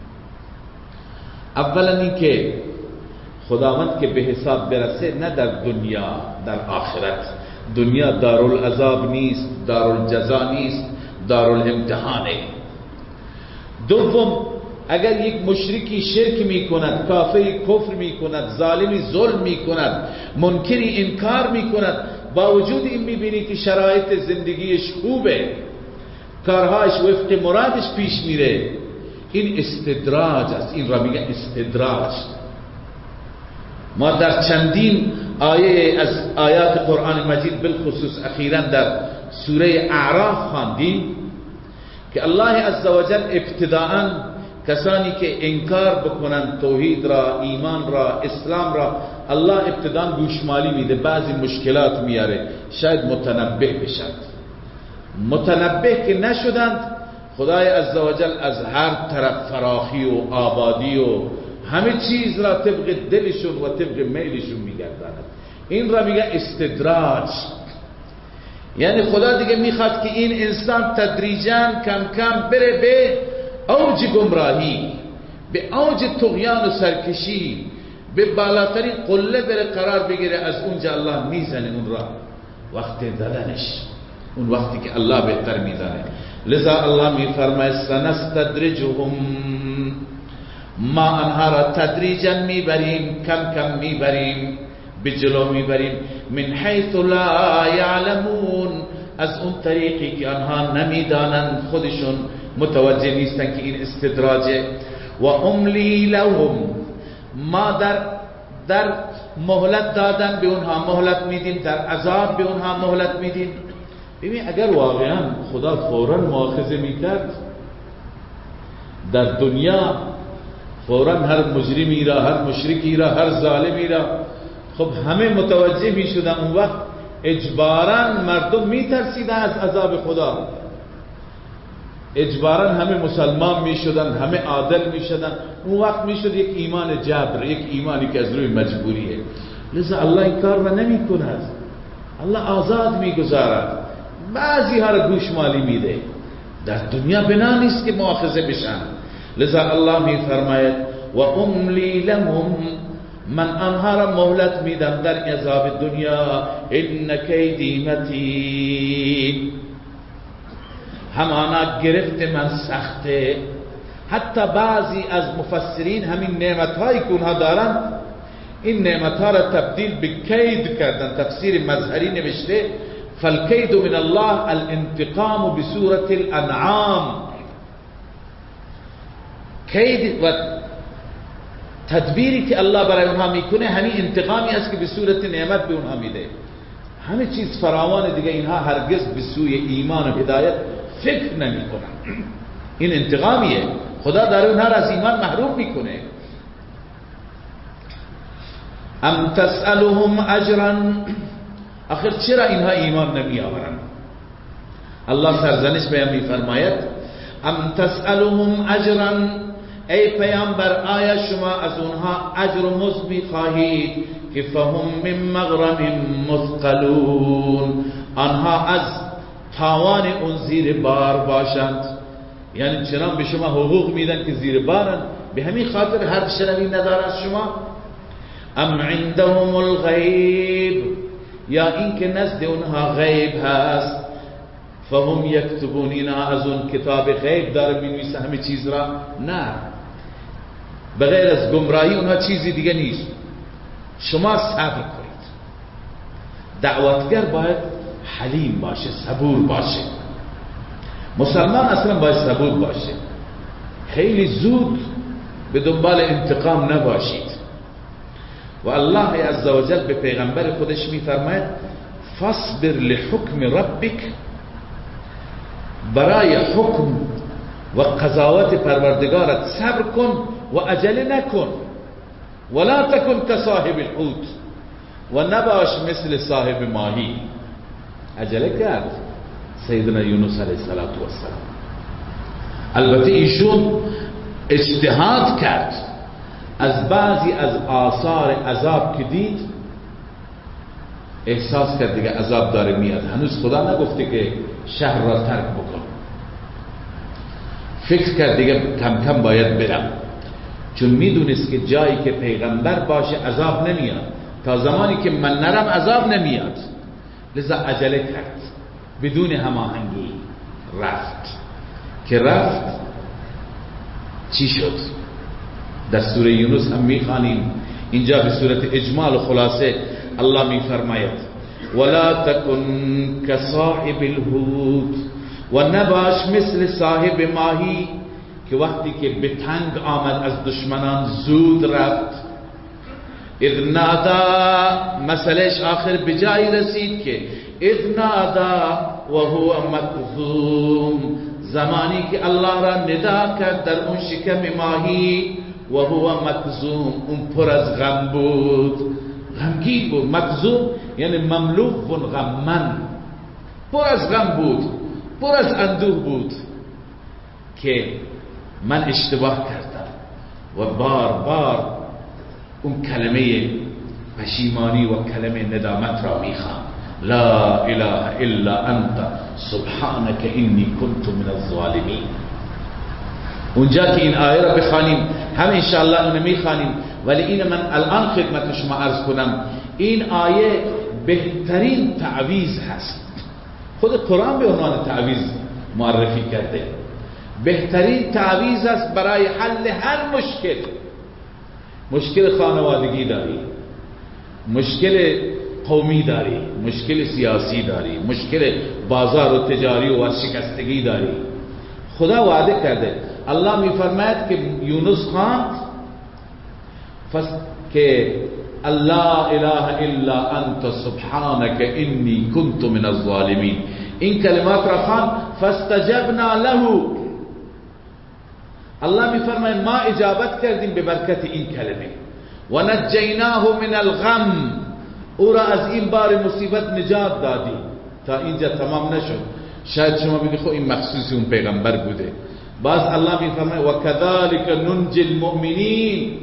اولا این که خداوند که به حساب برسه نه در دنیا، در آخرت. دنیا دارالعذاب نیست، دارالجزا نیست، دارالامتحانه. دوم، اگر یک مشرکی شرک می کند، کافری کفر می کند، ظالمی ظلم می کند، منکری انکار می کند، با وجود این می بینی که شرایط زندگیش خوبه، کارهاش وفق مرادش پیش میره، این استدراج است، این را میگن استدراج. ما در چندین آیه از آیات قرآن مجید بالخصوص اخیراً در سوره اعراف خواندیم که الله عزوجل ابتداءً کسانی که انکار بکنن توحید را، ایمان را، اسلام را، الله ابتداءً گوشمالی میده، بعضی مشکلات میاره، شاید متنبه بشند. متنبه که نشدند، خدای عزوجل از هر طرف فراخی و آبادی و همه چیز را طبق دلشون و طبق میلشون میگرداند. این را میگه استدراج. یعنی خدا دیگه میخواد که این انسان تدریجاً کم کم بره به اوج گمراهی، به اوج طغیان و سرکشی، به بالاترین قله بره قرار بگیره. از اونجا الله میزنه اون را، وقت زدنش، اون وقتی که الله بهتر میدانه. لذا الله میفرماید سنستدرجهم، ما آنها را تدریجا میبریم، کم کم میبریم، به جلو میبریم، من حیث لا یعلمون، از اون طریقی که آنها نمیدانند، خودشون متوجه نیستن که این استدراجه. و املی لهم، ما در در مهلت دادن به اونها مهلت میدیم، در عذاب به اونها مهلت میدیم. ببین اگر واقعا خدا فوراً مؤاخذه میکرد در دنیا، فوراً هر مجرمی را، هر مشرکی را، هر ظالمی را، خب همه متوجه میشدن، اون وقت اجباراً مردم میترسیدن از عذاب خدا، اجباراً همه مسلمان میشدن، همه عادل میشدن. اون وقت میشد یک ایمان جبر، یک ایمانی که از روی مجبوریه. لذا الله این کار را نمی کند، الله آزاد میگذارد. بعضی ها رو گوشمالی میده، در دنیا بنا نیست که مؤاخذه بشن. لذا الله میفرماید و املی لهم، من آنها را مهلت میدم در عذاب دنیا. ان کیدی متین، همانا گرفت من سخته. حتی بعضی از مفسرین همین نعمتهایی که اونها دارن این نعمتها را تبدیل به کید کردن. تفسیر مظهری نوشته فالکید من الله الانتقام بصورت الانعام. کید و تدبیری که الله برای اونها میکنه همین انتقامی است که به صورت نعمت به اونها میده. همه چیز فراوان دیگه، اینها هرگز به سوی ایمان و هدایت فکر نمی کنن. این انتقامیه، خدا داره اونها را از ایمان محروم میکنه. ام تسألهم اجرا، آخر چرا اینها ایمان نمی آورن؟ الله سرزنش بیان میفرماید ام تسألهم اجرا، ای پیامبر آیا شما از اونها اجر و مزد میخواهید که فهم من مغرم مثقلون، آنها از تاوان اون زیر بار باشند. یعنی چنان به شما حقوق میدن که زیر بارن، به همین خاطر حرف شنوی نداره از شما. ام عندهم الغیب، یا این که نزد اونها غیب هست، فهم یکتبون، اینا از اون کتاب غیب داره مینویسه همه چیز را. نه، بغیر از گمراهی اونها چیزی دیگه نیست. شما صبر کنید. دعوتگر باید حلیم باشه، صبور باشه. مسلمان اصلا باید صبور باشه. خیلی زود به دنبال انتقام نباشید. و الله عزوجل به پیغمبر خودش میفرماید فاصبر لحکم ربک، برای حکم و قضاوت پروردگارت صبر کن و عجله نکن. ولا تکن كصاحب الحوت، و نباش مثل صاحب ماهی. عجله کرد سیدنا یونس علیه السلام. البته ایشون اجتهاد کرد، از بعضی از آثار عذاب که دید احساس کرد دیگه عذاب داره میاد. هنوز خدا نگفته که شهر را ترک بکن. فکر کرد دیگه کم کم باید برم، چون میدونست که جایی که پیغمبر باشه عذاب نمیاد. تا زمانی که من نرم عذاب نمیاد. لذا عجله کرد، بدون هماهنگی رفت. که رفت چی شد؟ در سوره یونس هم میخوانیم. اینجا به صورت اجمال و خلاصه الله میفرماید ولا تکن کصاحب الحوت، و نباش مثل صاحب ماهی که وقتی که به تنگ آمد از دشمنان زود رفت. اذ نادا، مسئلهش آخر به جایی رسید که اذ نادا و هو مکظوم، زمانی که الله را ندا کرد در اون شکم ماهی، و هو مکظوم، اون پر از غم بود، غمگین بود. مکظوم یعنی مملوء غمن، پر از غم بود، پر از اندوه بود که من اشتباه کردم. و بار بار اون کلمه پشیمانی و کلمه ندامت را میخوام. لا اله الا انت سبحانك انی کنت من الظالمین. اونجا که این آیه را بخوانیم هم انشاءالله اینو میخوانیم، ولی این من الان خدمت شما عرض کنم، این آیه بهترین تعویض هست. خود قرآن به عنوان تعویض معرفی کرده. بهترین تعویض است برای حل هر مشکل. مشکل خانوادگی داری، مشکل قومی داری، مشکل سیاسی داری، مشکل بازار و تجاری و شکستگی داری. خدا وعده کرده. الله میفرماید که یونس خواند که الله اله الا انت سبحانك انی کنت من الظالمین. این کلمات را خواند فاستجبنا له. الله میفرماید ما اجابت کردیم به برکت این کلمه. و نجیناه من الغم، او را از این بار مصیبت نجات دادیم. تا اینجا تمام نشد. شاید شما بگید خب این مخصوص اون پیغمبر بوده. باز الله میفرماید و کذالک ننجی المؤمنین،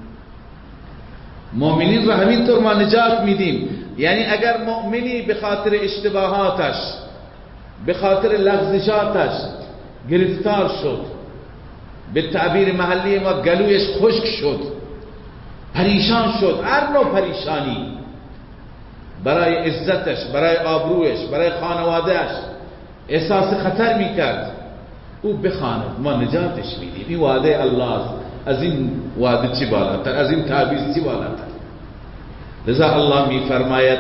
مؤمنین را همینطور ما نجات میدیم. یعنی اگر مؤمنی به خاطر اشتباهاتش به خاطر لغزشاتش گرفتار شد، به تعبیر محلی ما گلویش خشک شد، پریشان شد، هر نوع پریشانی برای عزتش، برای آبرویش، برای خانوادهش احساس خطر میکرد، او بخواند ما نجاتش میدیم. این وعده الله است. از این وعده چی بالاتر، از این تعبیر چی بالاتر؟ لذا الله میفرماید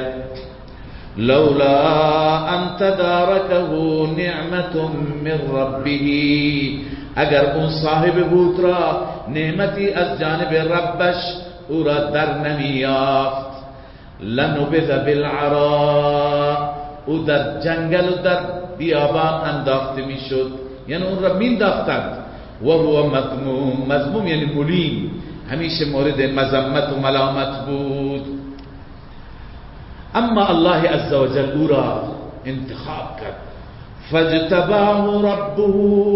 لولا ان تدارکه نعمت من ربه، اگر اون صاحب بود را نعمتی از جانب ربش او را در نمیافت، لنبذ بالعراء، او در جنگل و در بیابان انداخته میشد، یعنی اون را مینداختند. و هو مذموم، مذموم یعنی ملیم، همیشه مورد مذمت و ملامت بود. اما الله عزوجل او را انتخاب کرد، فاجتباه ربه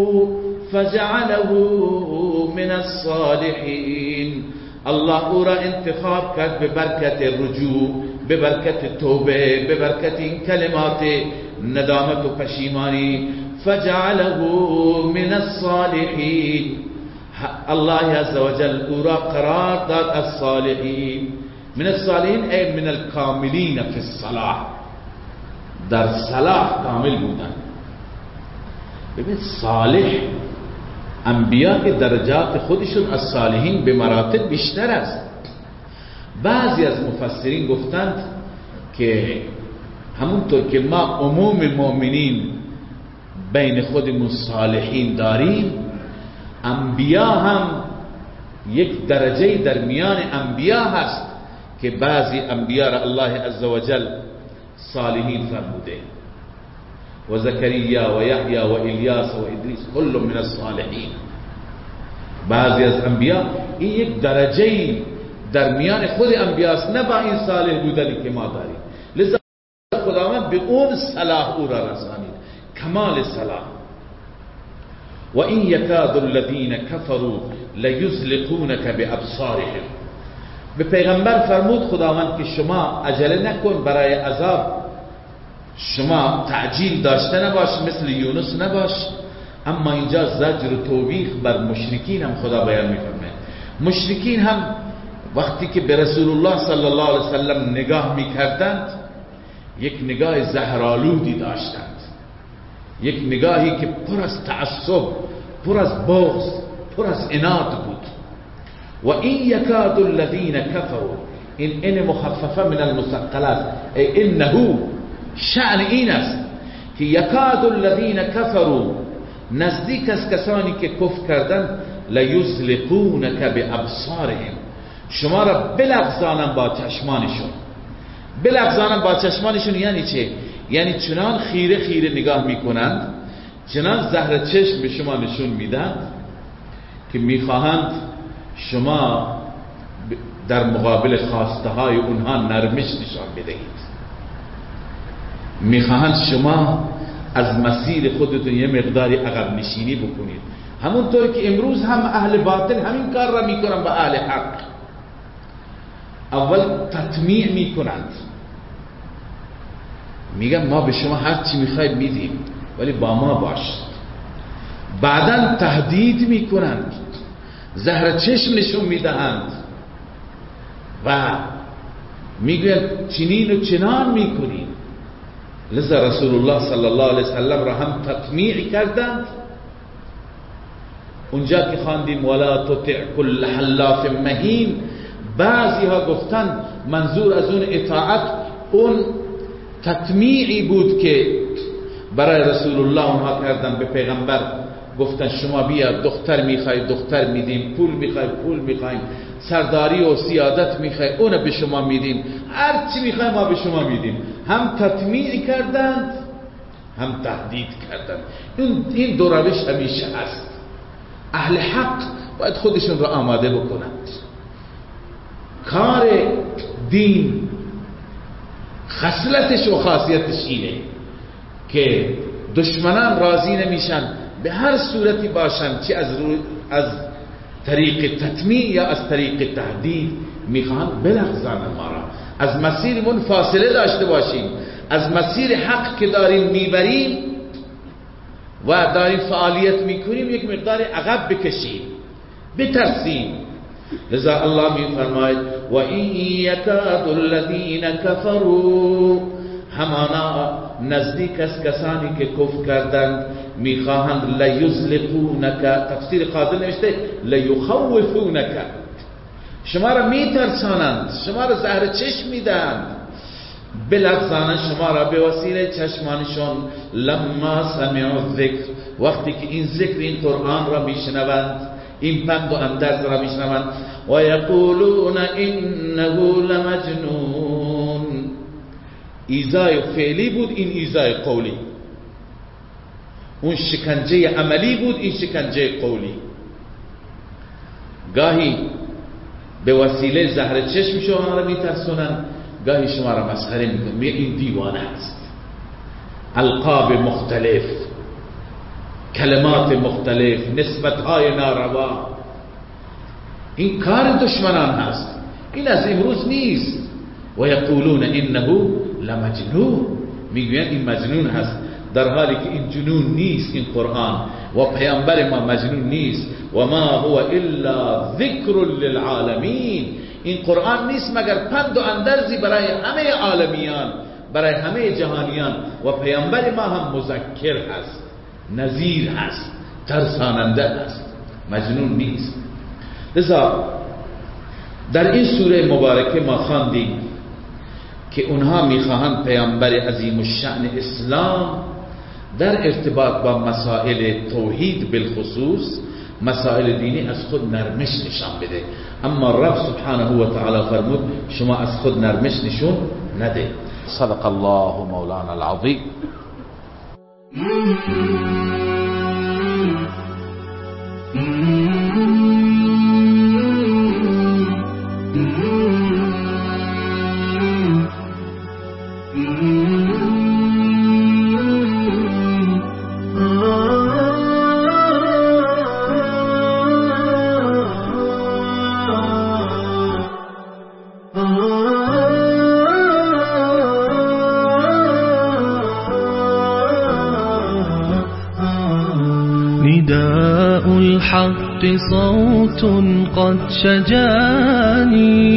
فجعله من الصالحین. الله او را انتخاب کرد به برکت رجوع، به برکت توبه، به برکت این کلمات ندامت و پشیمانی. فجعله من الصالحین، الله عزوجل او را قرار داد از صالحین. من الصالحین ای من الکاملین فی الصلاح، در صلاح کامل بودن. ببین صالح، انبیاء که درجات خودشون از صالحین به مراتب بیشتر است. بعضی از مفسرین گفتند که همونطور که ما عموم مؤمنین بین خودمون صالحین داریم، انبیاء هم یک درجه در میان انبیاء هست که بعضی انبیاء را الله عزوجل صالحین فرموده. و زکریا و یحیی و الیاس و ادریس کل من الصالحین. بعضی از انبیاء این یک درجه در میان خود انبیاء است، نه با این صالح بودنی که ما داریم. لذا خداوند به اون صلاح او را رسانید، کمال صلاح. و این یکاد الذین کفروا لیزلقونک بابصارهم. به پیغمبر فرمود خداوند که شما عجله نکن برای عذاب، شما تعجیل داشته نباش، مثل یونس نباش. اما اینجا زجر و توبیخ بر مشرکین هم خدا بیان می‌فرماید. مشرکین هم وقتی که به رسول الله صلی الله علیه وسلم نگاه می‌کردند، یک نگاه زهرآلودی داشتند، یک نگاهی که پر از تعصب، پر از بغض، پر از عناد بود. و این یکاد الذین کفروا، این ان مخففه من المثقلات، ای انه، شأن این است که یکاد الذین کفروا، نزدیک از کسانی که کفر کردند، لیزلقونک بابصارهم، شما را بلغزانن با چشمانشون. بلغزانن با چشمانشون یعنی چه؟ یعنی چنان خیره خیره نگاه میکنند، چنان زهر چشم به شما نشون میدن که میخواهند شما در مقابل خواسته های اونها نرمش نشان بدهید، میخواهند شما از مسیر خودتون یه مقداری عقب نشینی بکنید. همونطور که امروز هم اهل باطل همین کار را میکنن با اهل حق. اول تطمیع میکنند، میگن ما به شما هر چی میخواید میدیم ولی با ما باشید. بعداً تهدید میکنند، زهر چشم نشون میدهند و میگن چنین و چنان میکنیم. لذا رسول الله صلی الله علیه وسلم را هم تطمیع کردند. اونجا که خواندیم ولا تطع كل حلاف مهین، بعضی ها گفتن منظور از اون اطاعت اون تطمیعی بود که برای رسول الله اونها کردن به پیغمبر. گفتن شما بیا، دختر میخواید دختر میدیم، پول میخواید پول میخوایم، سرداری و سیادت میخواید اون به شما میدیم، هر چی میخواید ما به شما میدیم. هم تطمیع کردند هم تهدید کردند. این این دو روش همیشه است. اهل حق باید خودشون را آماده بکنند. کار دین خصلتش و خاصیتش اینه که دشمنان راضی نمیشن به هر صورتی باشن، چه از رو از طریق تطمیع یا از طریق تهدید، میخوان بلغزانن ما را، از مسیرمون فاصله داشته باشیم، از مسیر حق که داریم میبریم و داریم فعالیت میکنیم یک مقدار عقب بکشیم، بترسیم. لذا الله میفرماید و این یکاد الذین کفروا، همانا نزدیک از کسانی که کفر کردند میخواهند لیزلقونک، تفسیر قاضی نوشته لیخوفونک، شما را میترسانند، شما را زهر چشم میدهند، بلغزانند شما را به وسیله چشمانشون. لما سمعوا الذکر، وقتی که این ذکر، این قرآن را میشنوند، این پند و اندرز را میشنوند. و یقولون انه لمجنون، ایذای فعلی بود، این ایذای قولی. اون شکنجه عملی بود، این شکنجه قولی. گاهی به وسیله زهر چشم شما را میترسونن، گاهی شما را مسخره میکنن، میگن این دیوانه است. القاب مختلف، کلمات مختلف، نسبتهای ناروا، این کار دشمنان هست، این از امروز نیست. و یقولون انه لمجنون، میگوین این مجنون هست، در حالی که این جنون نیست. این قرآن و پیامبر ما مجنون نیست. و ما هو الا ذکر للعالمین، این قرآن نیست مگر پند و اندرزی برای همه عالمیان، برای همه جهانیان. و پیامبر ما هم مذکر هست، نذیر هست، ترساننده هست، مجنون نیست. لذا در این سوره مبارکه ما خواندیم که اونها میخواهند پیامبر عظیم الشأن اسلام در ارتباط با مسائل توحید بالخصوص، مسائل دینی، از خود نرمش نشان بده. اما رب سبحانه و تعالی فرمود شما از خود نرمش نشون نده. صدق الله مولانا العظیم. نداء الحق صوت قد شجاني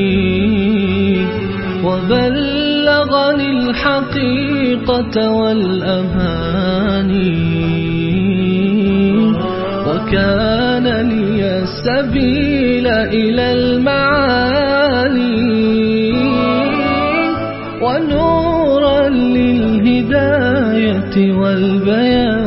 وبلغني الحقيقة والأماني، وكان لي السبيل إلى المعالي، ونورا للهداية والبيان.